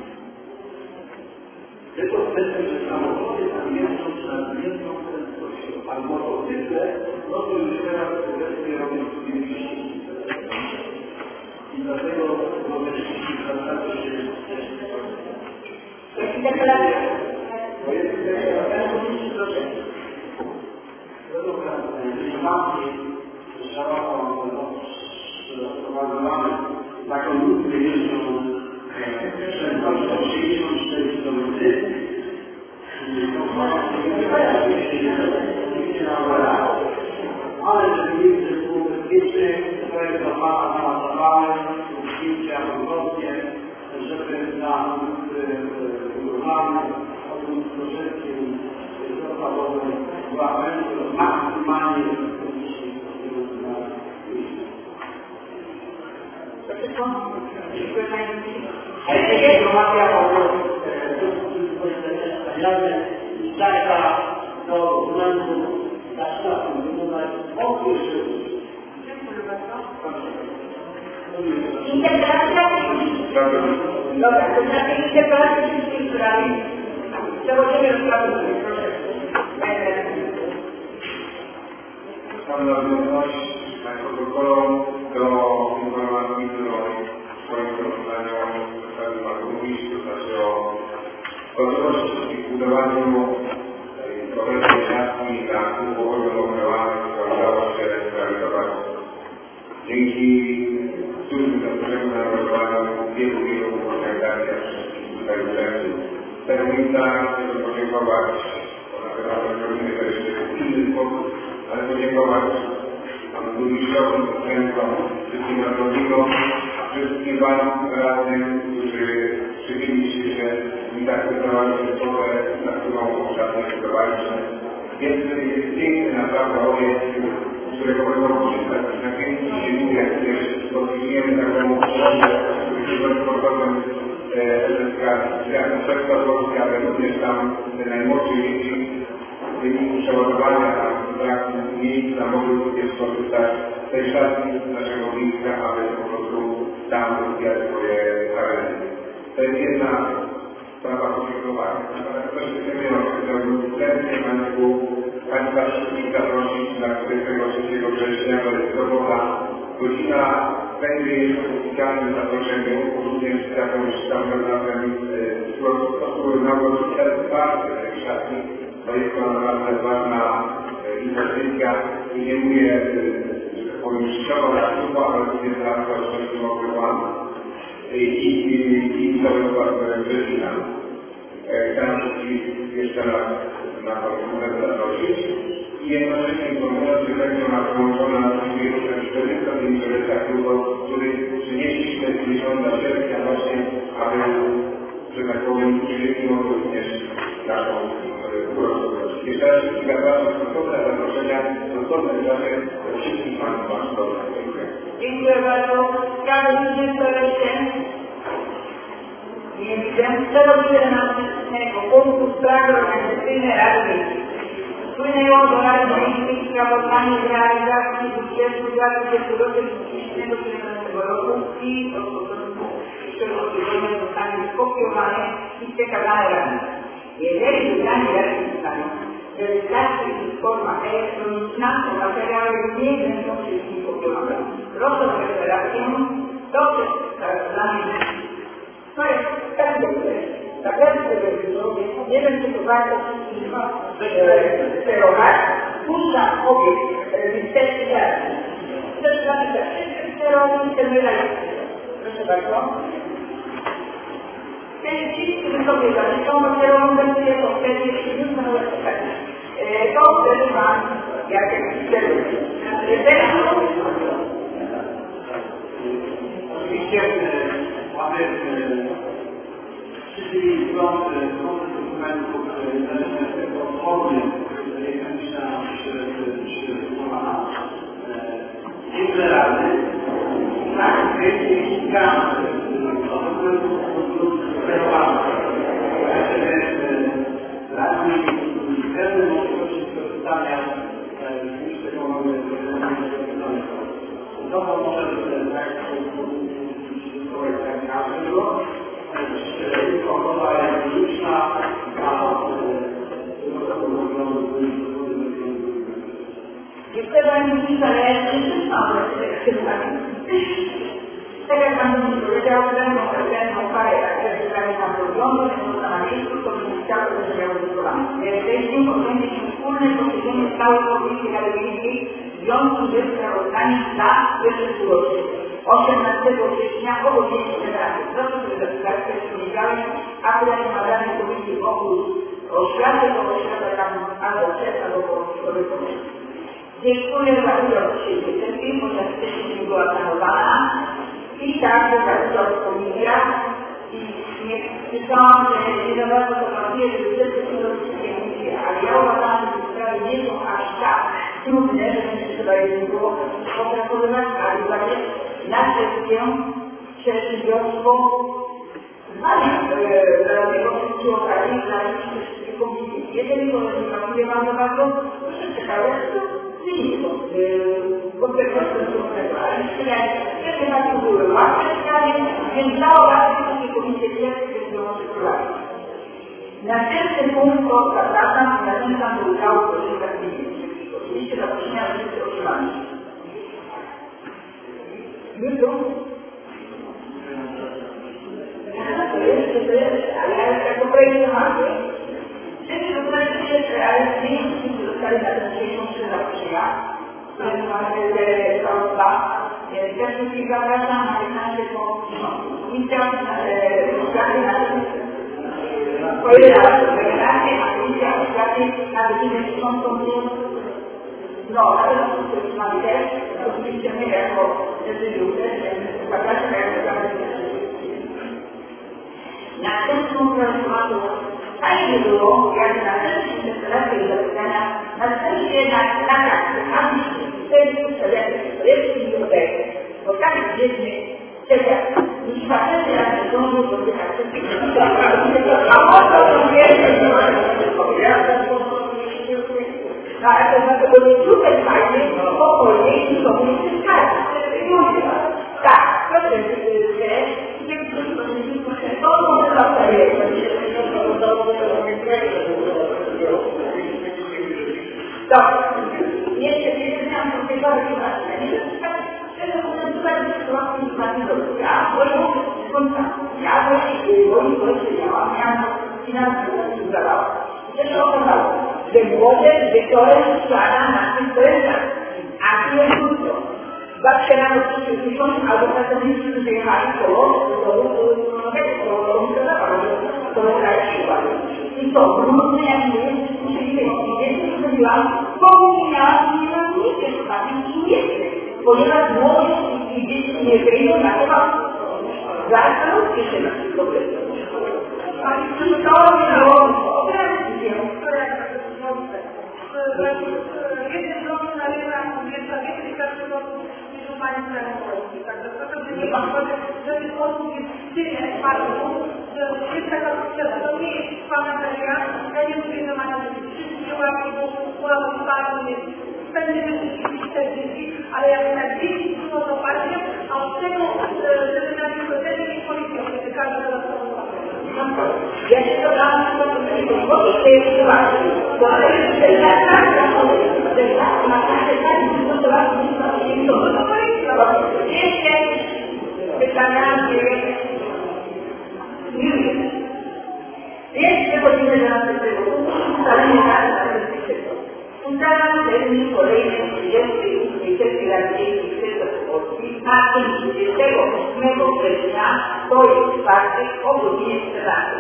Tego względu, że samochody tam jeżdżą z nadmierną prędkością, a motocykle, no to już teraz obecnie robią sobie wyścigi. I dlatego mogę wszystkich zwracać się to jest mamy taką grupę jeżdżą prędkością 64 km. Ale żeby mieć było bezpieczne, projektowałem zdjęcia wątownie, żeby na budowany od Dworzeckiej podstawowej była maksymalnie ale jest informacja o starta do urzędu na szlaku wykonać określony. Integracja dobra, to znaczy integracja wszystkich spraw. Przechodzimy do sprawy, proszę. Mam nawiązać Państwa protokolą do informacji, którą w swoim sprawozdaniu przedstawił Pan Burmistrz, to znaczy o gotowości w budowaniu profesji miastki na kółkowego operowanych, która udało się realizować dzięki dużym zaproszeniom na realizowaniu wielu organizacjach wszystkich tutaj uczestników. Z tego miejsca chcę podziękować, bo naprawdę robimy to jeszcze w inny sposób, ale podziękować Panu Burmistrzowi, uczestnikom, wszystkim radownikom, wszystkim Panom radnym, którzy przychyliliście się i tak wykonaliście sprawę, na którą ostatnio przygotowaliśmy. Jest piękny naprawdę obiekt, z którego będą korzystać zachęcić się ludzie, jak dostosujemy taką sportową SSK, jak Szefstwa Polska, ale również tam te najmłodsze dzieci wyniku przeładowania braku miejsca mogły również skorzystać z tej szatni naszego miejsca, aby po prostu tam rozwijać swoje talenty. To jest jedna sprawa podziękowania. Natomiast też chcemy chciałbym serdecznie Państwa wszystkich zaprosić na 23 września, to jest sobota, godzina będzie jeszcze w oficjalnym zaproszeniu, również z jakąś tam nazwem wsparcie tej szatni, bo jest to naprawdę ważna inwestycja i nie mówię, że tak powiem, życiowa dla klubu, ale również dla społeczności Mokryłana i całego Wrzecina. Chciałem wszystkich jeszcze raz na konferencję zaprosić i jednocześnie informując, że będzie ona połączona z 450 klubu, który przynieśliśmy z 10 sierpnia właśnie, aby, że tak powiem, uczynili również naszą uroczystość. Jeszcze raz wszystkich zapraszam do zaproszenia do stosownych czasie wszystkich Państwa. Dziękuję. Dziękuję bardzo. Prawo 28. Nie widzę. Celu 14 punktu sprawy organizacyjnej Rady Miejskiej. Wpłynęło do Rady Miejskiej sprawozdanie z realizacji budżetu 2017 roku i od początku przyszłego tygodnia zostanie skopiowane i przekazane Radzie. Jeżeli wybrani radni ustaną, że wystarczy ich forma elektroniczna, to materiały nie będą wszystkim kopiowane. Proszę o referację do przedstawienia. To jest tak dobrze. Tak dobrze, nie wiem, czy to warto wszystkich sterować. Puszczam obiekt inspekcji. To jest napisane. Sterownik, proszę bardzo. Ci, którzy sobie zaliczą, dopiero będzie to wtedy, jeśli już będą rozpoczynać. To wtedy mam jakieś oczywiście mamy wszystkich dokumentów należącego formy mechaniczna przygotowana. Dziękuję Rady. Tak, jest kilka dokumentów zdecydowanych. Radni pełne możliwości skorzystania z tego to może tak było. Kontrola elektroniczna, Dziękuję Pani Minister, ale ja nie mam tak jak Pan Minister powiedział, będą parę wybrane tam wyglądu, będą na miejscu, to będzie chciało, że miało wykonane. W tej chwili odbędzie się wspólne posiedzenie stałej Komisji Rady Miejskiej w związku ze sprawozdaniem za pierwsze półrocze. 18 września o godzinie 17. Proszę sobie zapisać, to jest poniedziałek, akurat na danej komisji oprócz oświaty, bo oświata tam albo przed, albo po wykonaniu. Dziękuję za udział w dzisiejszej sesji, ponieważ wcześniej nie była planowana. I także za udział w komisjach. I nie słyszałam, że nie za bardzo to pasuje, żeby wszyscy wszystkie komisje, ale ja uważam, że te sprawy nie są aż tak trudne, że będzie trzeba je było opracowywać, ale uważać na kwestię przedsiębiorstwo tego przy okazji dla wszystkich komisji. Jeżeli to nie pasuje Wam za bardzo, proszę przekazać to wyniku konsekwencji tego. Ale jeszcze tak to były łatwe sprawy, więc dało radę wszystkie komisje pierwsze, które będą przeprowadzić. Następny punkt to zapraszam i zachęcam do udziału w procesie pieniężnych. Oczywiście zaproszenia wszyscy otrzymani. Jutro? To jest, ale ja jako projekt mam. Wszyscy dostaliście, ale klienci dostali na dzisiejszą zaproszenia. Też wszystkich zapraszam na 15 po komisja oświaty na 11, a komisja oświaty na godzinę 10. No, ale to mamy też, oczywiście my jako prezydium też zapraszamy jako zapraszamy. Następną tematu fajnie było, jak na następnej interpelacji i zapytania, następnie jednak taka, to jest biblioteki, bo tak biedny, czeka, już facety jak nie zdążył dotykać wszystkich. A po co to wiesz, tutaj fajnie, spokojnie i nikomu nie przeszkadza. Tak, proszę, jeszcze miałam do tej pory że młodzież wieczorem składa na tym prezent, a tu jest krótko. Zawsze rano przyszły albo pracownicy, którzy jechali koło, to daje przykład. I to brudne jak nie jest, musieli wiedzieć, że mówiłam, pominęłam i nie mam nic i nie chcę, ponieważ młodzież i dzieci nie wyjdą na to zastanówcie się na tym problemie. I to było jednym bloku na rynach, mieszka więcej każdy sposób niż u Pani Polski. Także proszę, że nie Pan powie, że tych osób jest tyle bardzo, że jest taka potrzeba. To nie jest fanateria. Ja nie mówię, że mają być wszystkie łapki, bo ułatwiają jest spędzimy wszystkich 40, ale jak na dzieci było to patrzcie, a od tego, żeby na bibliotece nie policja, kiedy każdy dodatkowo łapie. Ja się to dam, bo to jest uwagi. Bo to jest jeszcze pytania, jeszcze godziny na tego, ustalenie na ustalam termin kolejny 38 sesji Rady Dzieci Polski na dzień 28 września, to jest czwartek o godzinie 14.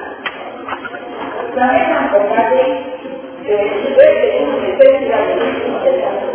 Zamykam obrady sesji Rady Dzieci